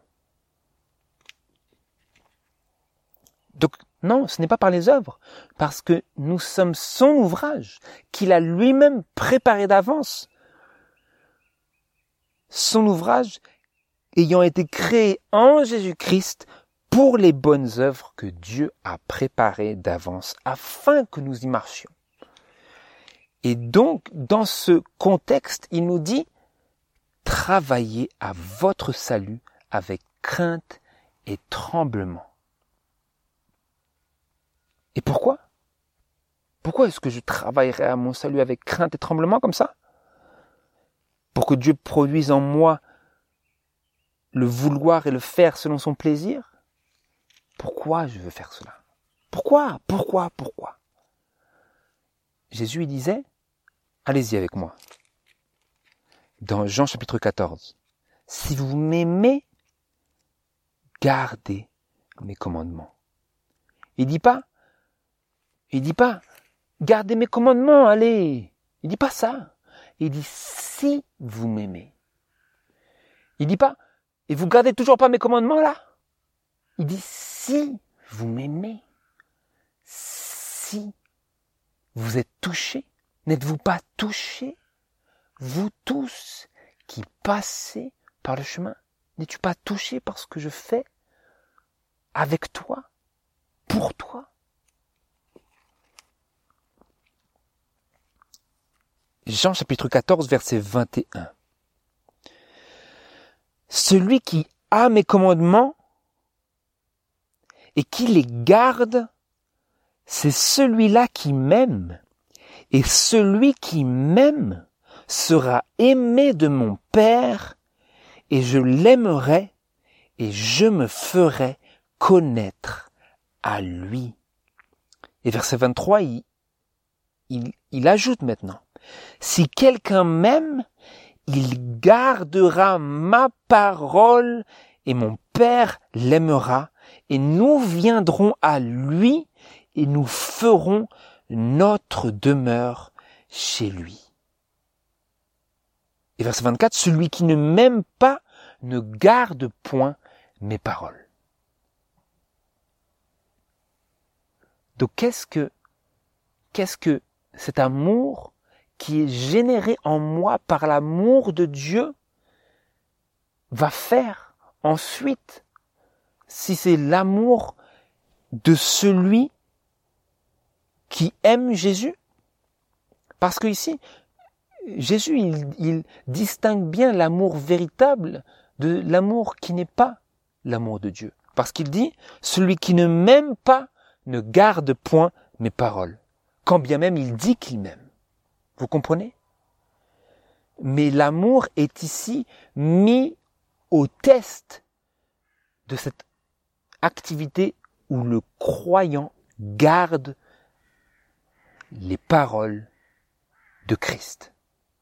A: Donc, non, ce n'est pas par les œuvres, parce que nous sommes son ouvrage, qu'il a lui-même préparé d'avance. Son ouvrage ayant été créé en Jésus-Christ pour les bonnes œuvres que Dieu a préparées d'avance, afin que nous y marchions. Et donc, dans ce contexte, il nous dit, travaillez à votre salut avec crainte et tremblement. Et pourquoi? Pourquoi est-ce que je travaillerai à mon salut avec crainte et tremblement comme ça? Pour que Dieu produise en moi le vouloir et le faire selon son plaisir? Pourquoi je veux faire cela? Pourquoi? Jésus, il disait, allez-y avec moi. Dans Jean chapitre 14, si vous m'aimez, gardez mes commandements. Il dit pas, gardez mes commandements, allez. Il dit pas ça. Il dit, si vous m'aimez. Il dit pas, et vous gardez toujours pas mes commandements là? Il dit, si vous m'aimez. Si vous êtes touchés. N'êtes-vous pas touchés? Vous tous qui passez par le chemin. N'es-tu pas touché par ce que je fais avec toi, pour toi? Jean chapitre 14, verset 21. Celui qui a mes commandements et qui les garde, c'est celui-là qui m'aime. Et celui qui m'aime sera aimé de mon Père, et je l'aimerai, et je me ferai connaître à lui. Et verset 23, il ajoute maintenant, si quelqu'un m'aime, il gardera ma parole, et mon Père l'aimera, et nous viendrons à lui, et nous ferons notre demeure chez lui. Et verset 24, celui qui ne m'aime pas ne garde point mes paroles. Donc qu'est-ce que cet amour qui est généré en moi par l'amour de Dieu va faire ensuite, si c'est l'amour de celui qui aime Jésus? Parce que ici, Jésus, il distingue bien l'amour véritable de l'amour qui n'est pas l'amour de Dieu. Parce qu'il dit, celui qui ne m'aime pas ne garde point mes paroles. Quand bien même il dit qu'il m'aime. Vous comprenez? Mais l'amour est ici mis au test de cet activité où le croyant garde les paroles de Christ.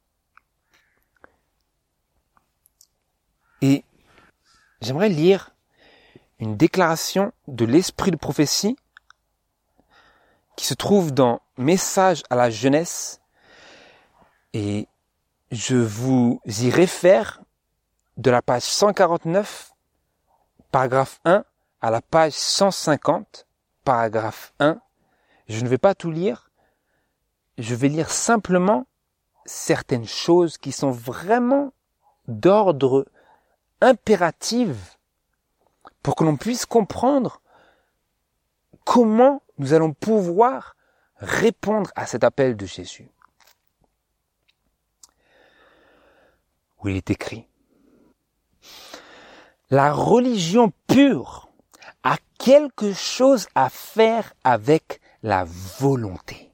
A: Et j'aimerais lire une déclaration de l'esprit de prophétie qui se trouve dans Message à la jeunesse, et je vous y réfère de la page 149, paragraphe 1, à la page 150, paragraphe 1. Je ne vais pas tout lire, je vais lire simplement certaines choses qui sont vraiment d'ordre impératif pour que l'on puisse comprendre comment nous allons pouvoir répondre à cet appel de Jésus. Où il est écrit: la religion pure a quelque chose à faire avec la volonté.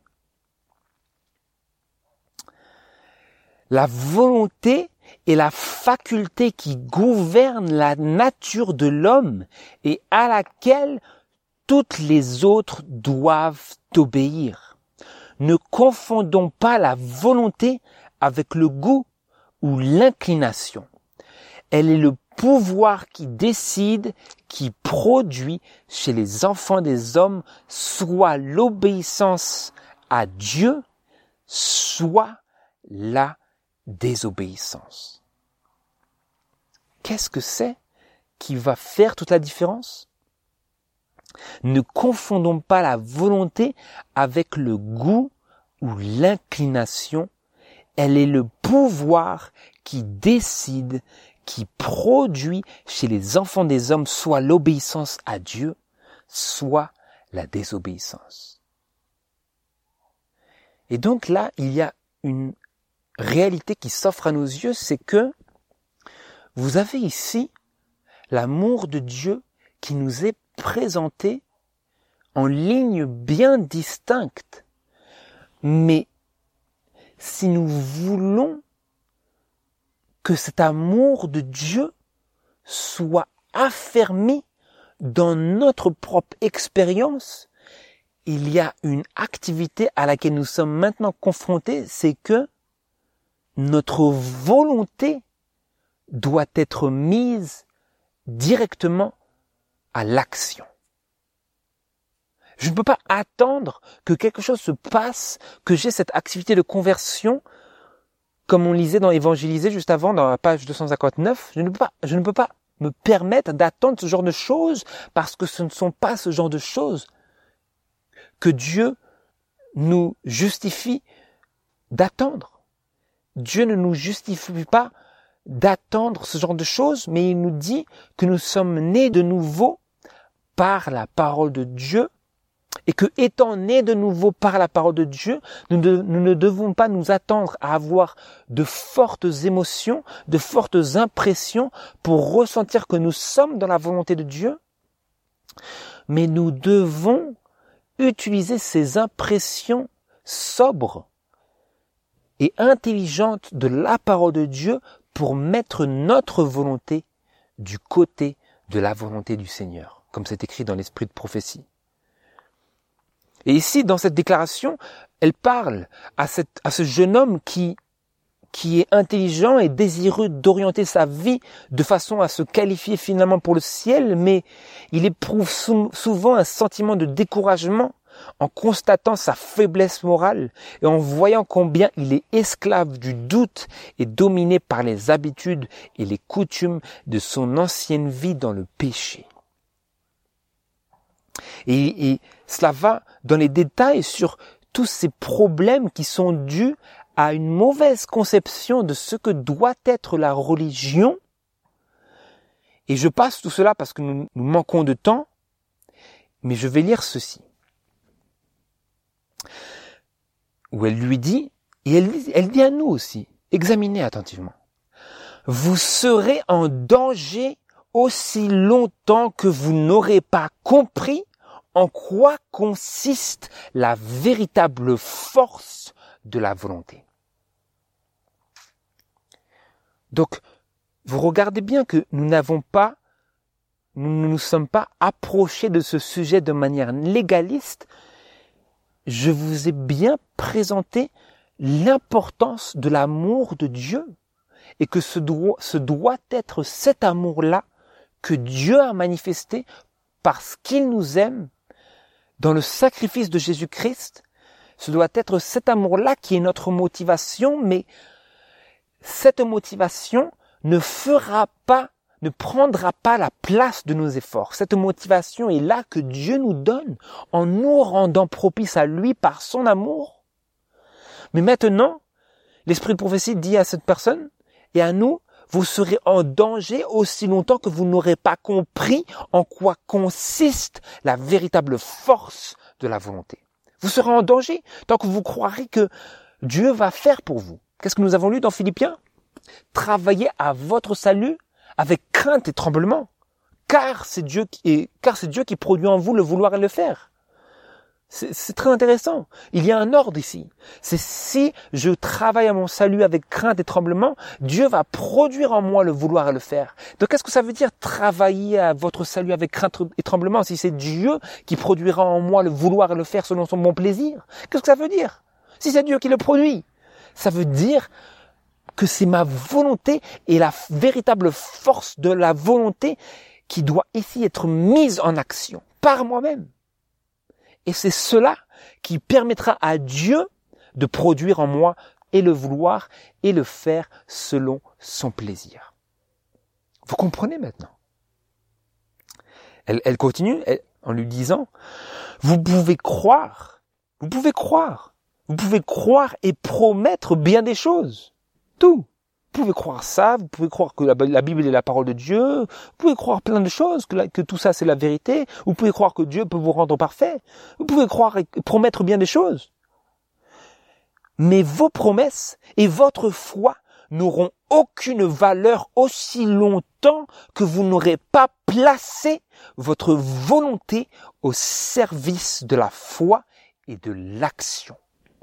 A: La volonté est la faculté qui gouverne la nature de l'homme et à laquelle toutes les autres doivent obéir. Ne confondons pas la volonté avec le goût ou l'inclination. Elle est le pouvoir qui décide, qui produit chez les enfants des hommes soit l'obéissance à Dieu, soit la désobéissance. Qu'est-ce que c'est qui va faire toute la différence? Ne confondons pas la volonté avec le goût ou l'inclination. Elle est le pouvoir qui décide, qui produit chez les enfants des hommes soit l'obéissance à Dieu, soit la désobéissance. Et donc là, il y a une réalité qui s'offre à nos yeux, c'est que vous avez ici l'amour de Dieu qui nous est présenté en lignes bien distinctes. Mais si nous voulons que cet amour de Dieu soit affermi dans notre propre expérience, il y a une activité à laquelle nous sommes maintenant confrontés, c'est que notre volonté doit être mise directement à l'action. Je ne peux pas attendre que quelque chose se passe, que j'ai cette activité de conversion, comme on lisait dans Évangéliser juste avant, dans la page 259. Je ne peux pas me permettre d'attendre ce genre de choses, parce que ce ne sont pas ce genre de choses que Dieu nous justifie d'attendre. Dieu ne nous justifie pas d'attendre ce genre de choses, mais il nous dit que nous sommes nés de nouveau par la parole de Dieu, et que, étant nés de nouveau par la parole de Dieu, nous ne devons pas nous attendre à avoir de fortes émotions, de fortes impressions pour ressentir que nous sommes dans la volonté de Dieu, mais nous devons utiliser ces impressions sobres et intelligentes de la parole de Dieu pour mettre notre volonté du côté de la volonté du Seigneur, comme c'est écrit dans l'esprit de prophétie. Et ici, dans cette déclaration, elle parle à ce jeune homme qui est intelligent et désireux d'orienter sa vie de façon à se qualifier finalement pour le ciel, mais il éprouve souvent un sentiment de découragement en constatant sa faiblesse morale et en voyant combien il est esclave du doute et dominé par les habitudes et les coutumes de son ancienne vie dans le péché. Et cela va dans les détails sur tous ces problèmes qui sont dus à une mauvaise conception de ce que doit être la religion. Et je passe tout cela parce que nous manquons de temps, mais je vais lire ceci. Où elle lui dit, et elle dit à nous aussi, examinez attentivement. Vous serez en danger aussi longtemps que vous n'aurez pas compris en quoi consiste la véritable force de la volonté. Donc, vous regardez bien que nous n'avons pas nous ne nous sommes pas approchés de ce sujet de manière légaliste, je vous ai bien présenté l'importance de l'amour de Dieu et que ce doit être cet amour-là que Dieu a manifesté parce qu'il nous aime dans le sacrifice de Jésus-Christ. Ce doit être cet amour-là qui est notre motivation, mais cette motivation ne prendra pas la place de nos efforts. Cette motivation est là que Dieu nous donne en nous rendant propice à lui par son amour. Mais maintenant, l'esprit de prophétie dit à cette personne et à nous, vous serez en danger aussi longtemps que vous n'aurez pas compris en quoi consiste la véritable force de la volonté. Vous serez en danger tant que vous croirez que Dieu va faire pour vous. Qu'est-ce que nous avons lu dans Philippiens? Travaillez à votre salut avec crainte et tremblement, car c'est Dieu qui produit en vous le vouloir et le faire. C'est très intéressant. Il y a un ordre ici. C'est si je travaille à mon salut avec crainte et tremblement, Dieu va produire en moi le vouloir et le faire. Donc qu'est-ce que ça veut dire travailler à votre salut avec crainte et tremblement si c'est Dieu qui produira en moi le vouloir et le faire selon son bon plaisir? Qu'est-ce que ça veut dire? Si c'est Dieu qui le produit, ça veut dire que c'est ma volonté et la véritable force de la volonté qui doit ici être mise en action par moi-même. Et c'est cela qui permettra à Dieu de produire en moi et le vouloir et le faire selon son plaisir. Vous comprenez maintenant? Elle continue en lui disant, vous pouvez croire et promettre bien des choses. Tout. Vous pouvez croire ça, vous pouvez croire que la Bible est la parole de Dieu, vous pouvez croire plein de choses, que tout ça c'est la vérité, vous pouvez croire que Dieu peut vous rendre parfait, vous pouvez croire et promettre bien des choses. Mais vos promesses et votre foi n'auront aucune valeur aussi longtemps que vous n'aurez pas placé votre volonté au service de la foi et de l'action.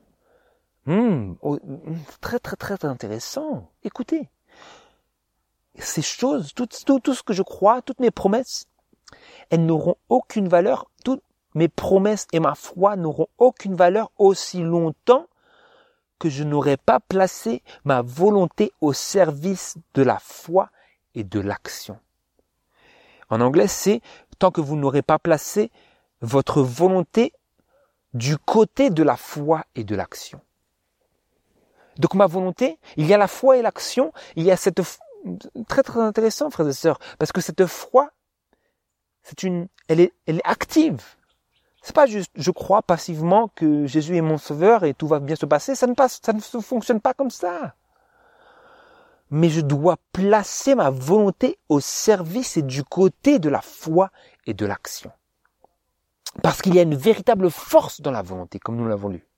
A: Très très très intéressant. Écoutez, ces choses, tout ce que je crois, toutes mes promesses, elles n'auront aucune valeur. Toutes mes promesses et ma foi n'auront aucune valeur aussi longtemps que je n'aurai pas placé ma volonté au service de la foi et de l'action. En anglais, c'est tant que vous n'aurez pas placé votre volonté du côté de la foi et de l'action. Donc ma volonté, il y a la foi et l'action, il y a cette très très intéressant, frères et sœurs, parce que cette foi, elle est active. C'est pas juste je crois passivement que Jésus est mon sauveur et tout va bien se passer, ça ne fonctionne pas comme ça. Mais je dois placer ma volonté au service et du côté de la foi et de l'action. Parce qu'il y a une véritable force dans la volonté, comme nous l'avons lu.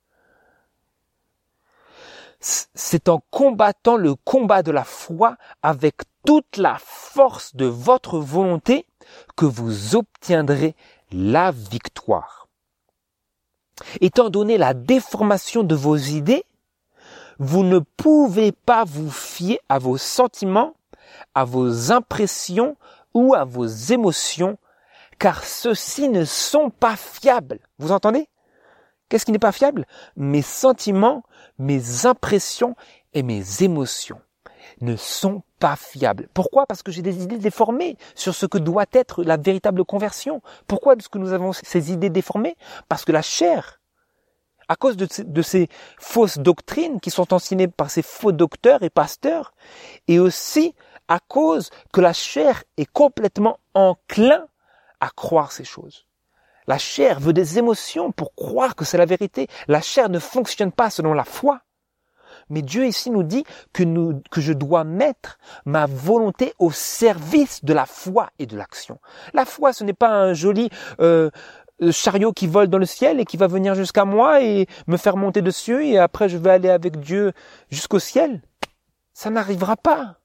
A: C'est en combattant le combat de la foi avec toute la force de votre volonté que vous obtiendrez la victoire. Étant donné la déformation de vos idées, vous ne pouvez pas vous fier à vos sentiments, à vos impressions ou à vos émotions, car ceux-ci ne sont pas fiables. Vous entendez? Qu'est-ce qui n'est pas fiable? Mes sentiments, mes impressions et mes émotions ne sont pas fiables. Pourquoi? Parce que j'ai des idées déformées sur ce que doit être la véritable conversion. Pourquoi est-ce que nous avons ces idées déformées? Parce que la chair, à cause de ces fausses doctrines qui sont enseignées par ces faux docteurs et pasteurs, et aussi à cause que la chair est complètement enclin à croire ces choses. La chair veut des émotions pour croire que c'est la vérité. La chair ne fonctionne pas selon la foi. Mais Dieu ici nous dit que je dois mettre ma volonté au service de la foi et de l'action. La foi, ce n'est pas un joli chariot qui vole dans le ciel et qui va venir jusqu'à moi et me faire monter dessus et après je vais aller avec Dieu jusqu'au ciel. Ça n'arrivera pas.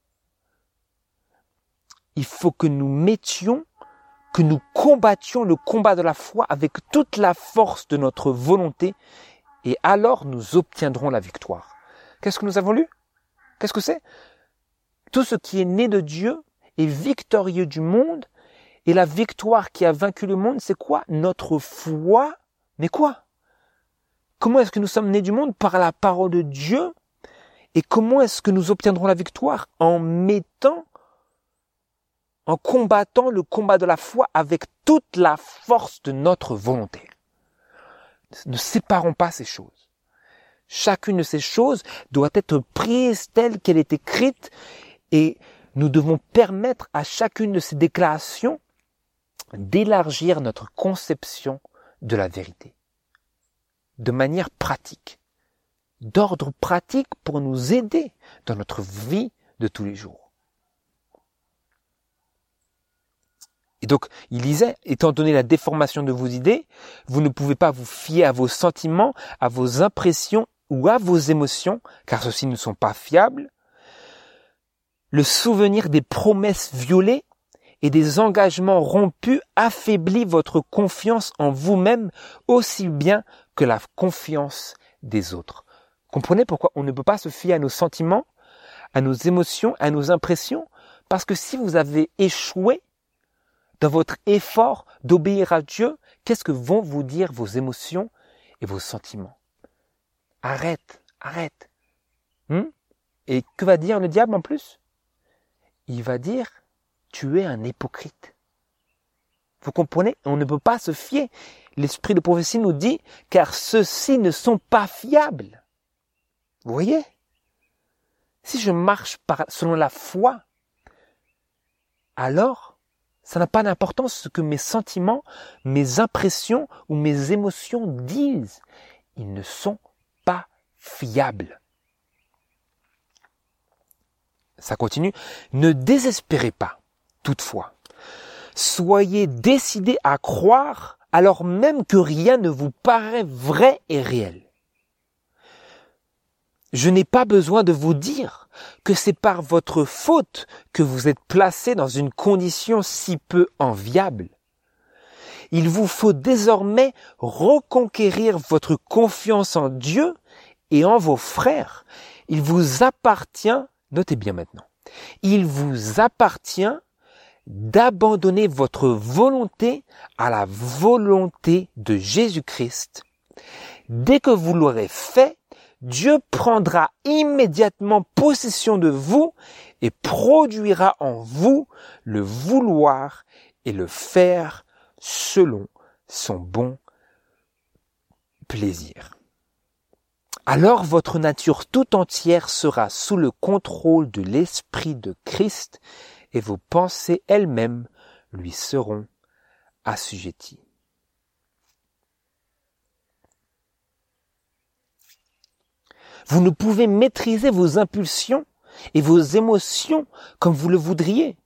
A: Il faut que nous combattions le combat de la foi avec toute la force de notre volonté et alors nous obtiendrons la victoire. Qu'est-ce que nous avons lu? Qu'est-ce que c'est? Tout ce qui est né de Dieu est victorieux du monde Et la victoire qui a vaincu le monde, c'est quoi? Notre foi. Mais quoi? Comment est-ce que nous sommes nés du monde? Par la parole de Dieu. Et comment est-ce que nous obtiendrons la victoire? En combattant le combat de la foi avec toute la force de notre volonté. Ne séparons pas ces choses. Chacune de ces choses doit être prise telle qu'elle est écrite et nous devons permettre à chacune de ces déclarations d'élargir notre conception de la vérité. De manière pratique. D'ordre pratique pour nous aider dans notre vie de tous les jours. Et donc, il disait, étant donné la déformation de vos idées, vous ne pouvez pas vous fier à vos sentiments, à vos impressions ou à vos émotions, car ceux-ci ne sont pas fiables. Le souvenir des promesses violées et des engagements rompus affaiblit votre confiance en vous-même aussi bien que la confiance des autres. Comprenez pourquoi on ne peut pas se fier à nos sentiments, à nos émotions, à nos impressions? Parce que si vous avez échoué dans votre effort d'obéir à Dieu, qu'est-ce que vont vous dire vos émotions et vos sentiments? Arrête. Et que va dire le diable en plus? Il va dire, tu es un hypocrite. Vous comprenez? On ne peut pas se fier. L'esprit de prophétie nous dit, car ceux-ci ne sont pas fiables. Vous voyez? Si je marche selon la foi, alors, ça n'a pas d'importance ce que mes sentiments, mes impressions ou mes émotions disent. Ils ne sont pas fiables. Ça continue. Ne désespérez pas, toutefois. Soyez décidés à croire alors même que rien ne vous paraît vrai et réel. Je n'ai pas besoin de vous dire que c'est par votre faute que vous êtes placés dans une condition si peu enviable. Il vous faut désormais reconquérir votre confiance en Dieu et en vos frères. Il vous appartient, notez bien maintenant, il vous appartient d'abandonner votre volonté à la volonté de Jésus-Christ. Dès que vous l'aurez fait, Dieu prendra immédiatement possession de vous et produira en vous le vouloir et le faire selon son bon plaisir. Alors votre nature tout entière sera sous le contrôle de l'Esprit de Christ et vos pensées elles-mêmes lui seront assujetties. Vous ne pouvez maîtriser vos impulsions et vos émotions comme vous le voudriez.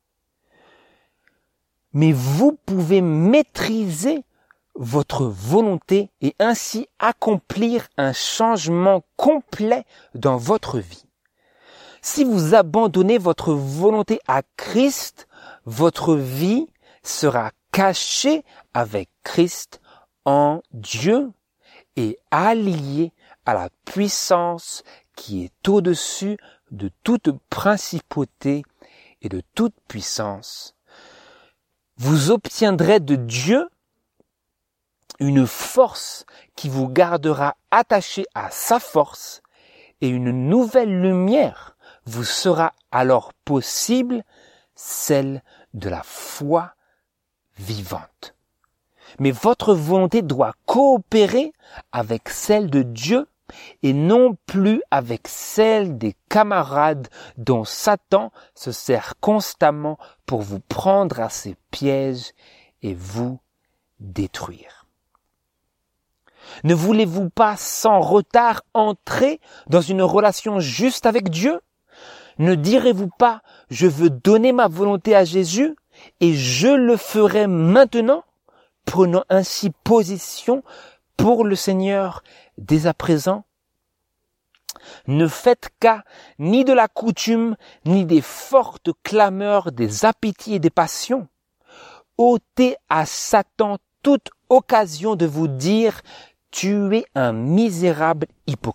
A: Mais vous pouvez maîtriser votre volonté et ainsi accomplir un changement complet dans votre vie. Si vous abandonnez votre volonté à Christ, votre vie sera cachée avec Christ en Dieu et alliée à la puissance qui est au-dessus de toute principauté et de toute puissance. Vous obtiendrez de Dieu une force qui vous gardera attaché à sa force et une nouvelle lumière vous sera alors possible, celle de la foi vivante. Mais votre volonté doit coopérer avec celle de Dieu et non plus avec celle des camarades dont Satan se sert constamment pour vous prendre à ses pièges et vous détruire. Ne voulez-vous pas sans retard entrer dans une relation juste avec Dieu? Ne direz-vous pas « Je veux donner ma volonté à Jésus et je le ferai maintenant », prenant ainsi position pour le Seigneur dès à présent? Ne faites cas ni de la coutume, ni des fortes clameurs des appétits et des passions. Ôtez à Satan toute occasion de vous dire « Tu es un misérable hypocrite ».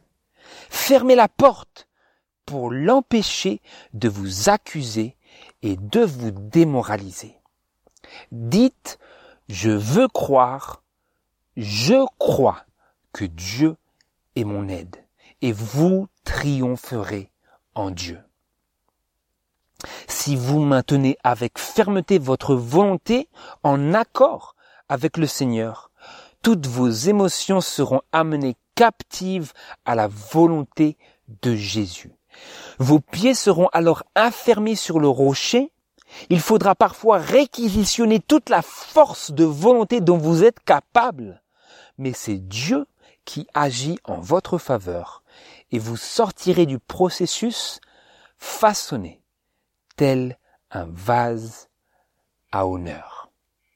A: Fermez la porte pour l'empêcher de vous accuser et de vous démoraliser. Dites, je veux croire, je crois que Dieu est mon aide et vous triompherez en Dieu. Si vous maintenez avec fermeté votre volonté en accord avec le Seigneur, toutes vos émotions seront amenées captives à la volonté de Jésus. Vos pieds seront alors affermis sur le rocher. Il faudra parfois réquisitionner toute la force de volonté dont vous êtes capable. Mais c'est Dieu qui agit en votre faveur et vous sortirez du processus façonné tel un vase à honneur.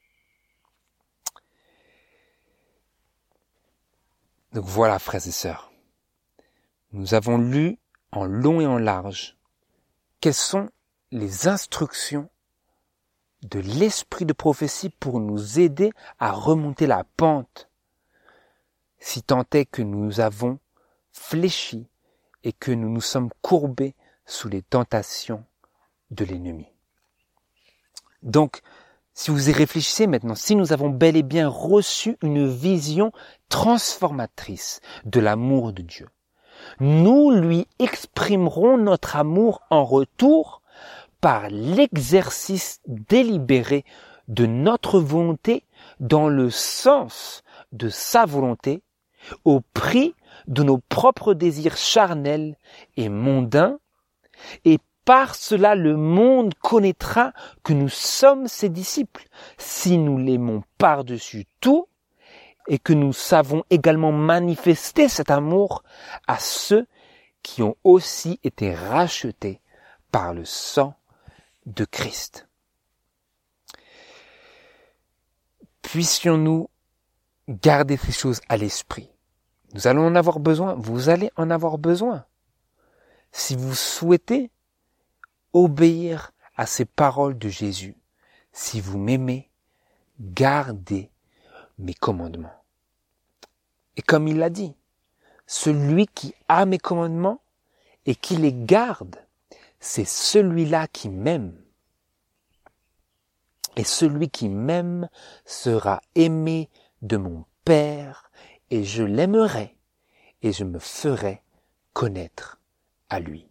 A: Donc voilà, frères et sœurs, nous avons lu en long et en large quelles sont les instructions de l'esprit de prophétie pour nous aider à remonter la pente, si tant est que nous avons fléchi et que nous nous sommes courbés sous les tentations de l'ennemi. Donc, si vous y réfléchissez maintenant, si nous avons bel et bien reçu une vision transformatrice de l'amour de Dieu, nous lui exprimerons notre amour en retour par l'exercice délibéré de notre volonté dans le sens de sa volonté, au prix de nos propres désirs charnels et mondains, et par cela le monde connaîtra que nous sommes ses disciples, si nous l'aimons par-dessus tout, et que nous savons également manifester cet amour à ceux qui ont aussi été rachetés par le sang de Christ. Puissions-nous garder ces choses à l'esprit. Nous allons en avoir besoin, vous allez en avoir besoin. Si vous souhaitez obéir à ces paroles de Jésus, si vous m'aimez, gardez mes commandements. Et comme il l'a dit, celui qui a mes commandements et qui les garde, c'est celui-là qui m'aime. Et celui qui m'aime sera aimé de mon Père, et je l'aimerai, et je me ferai connaître à lui.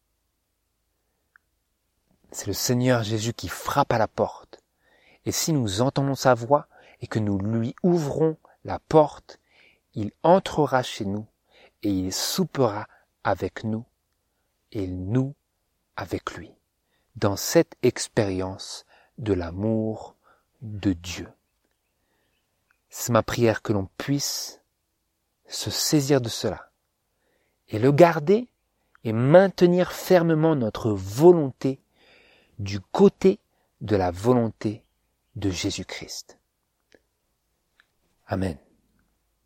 A: C'est le Seigneur Jésus qui frappe à la porte. Et si nous entendons sa voix et que nous lui ouvrons la porte, il entrera chez nous et il soupera avec nous et nous avec lui, dans cette expérience de l'amour de Dieu. C'est ma prière que l'on puisse se saisir de cela et le garder et maintenir fermement notre volonté du côté de la volonté de Jésus-Christ. Amen.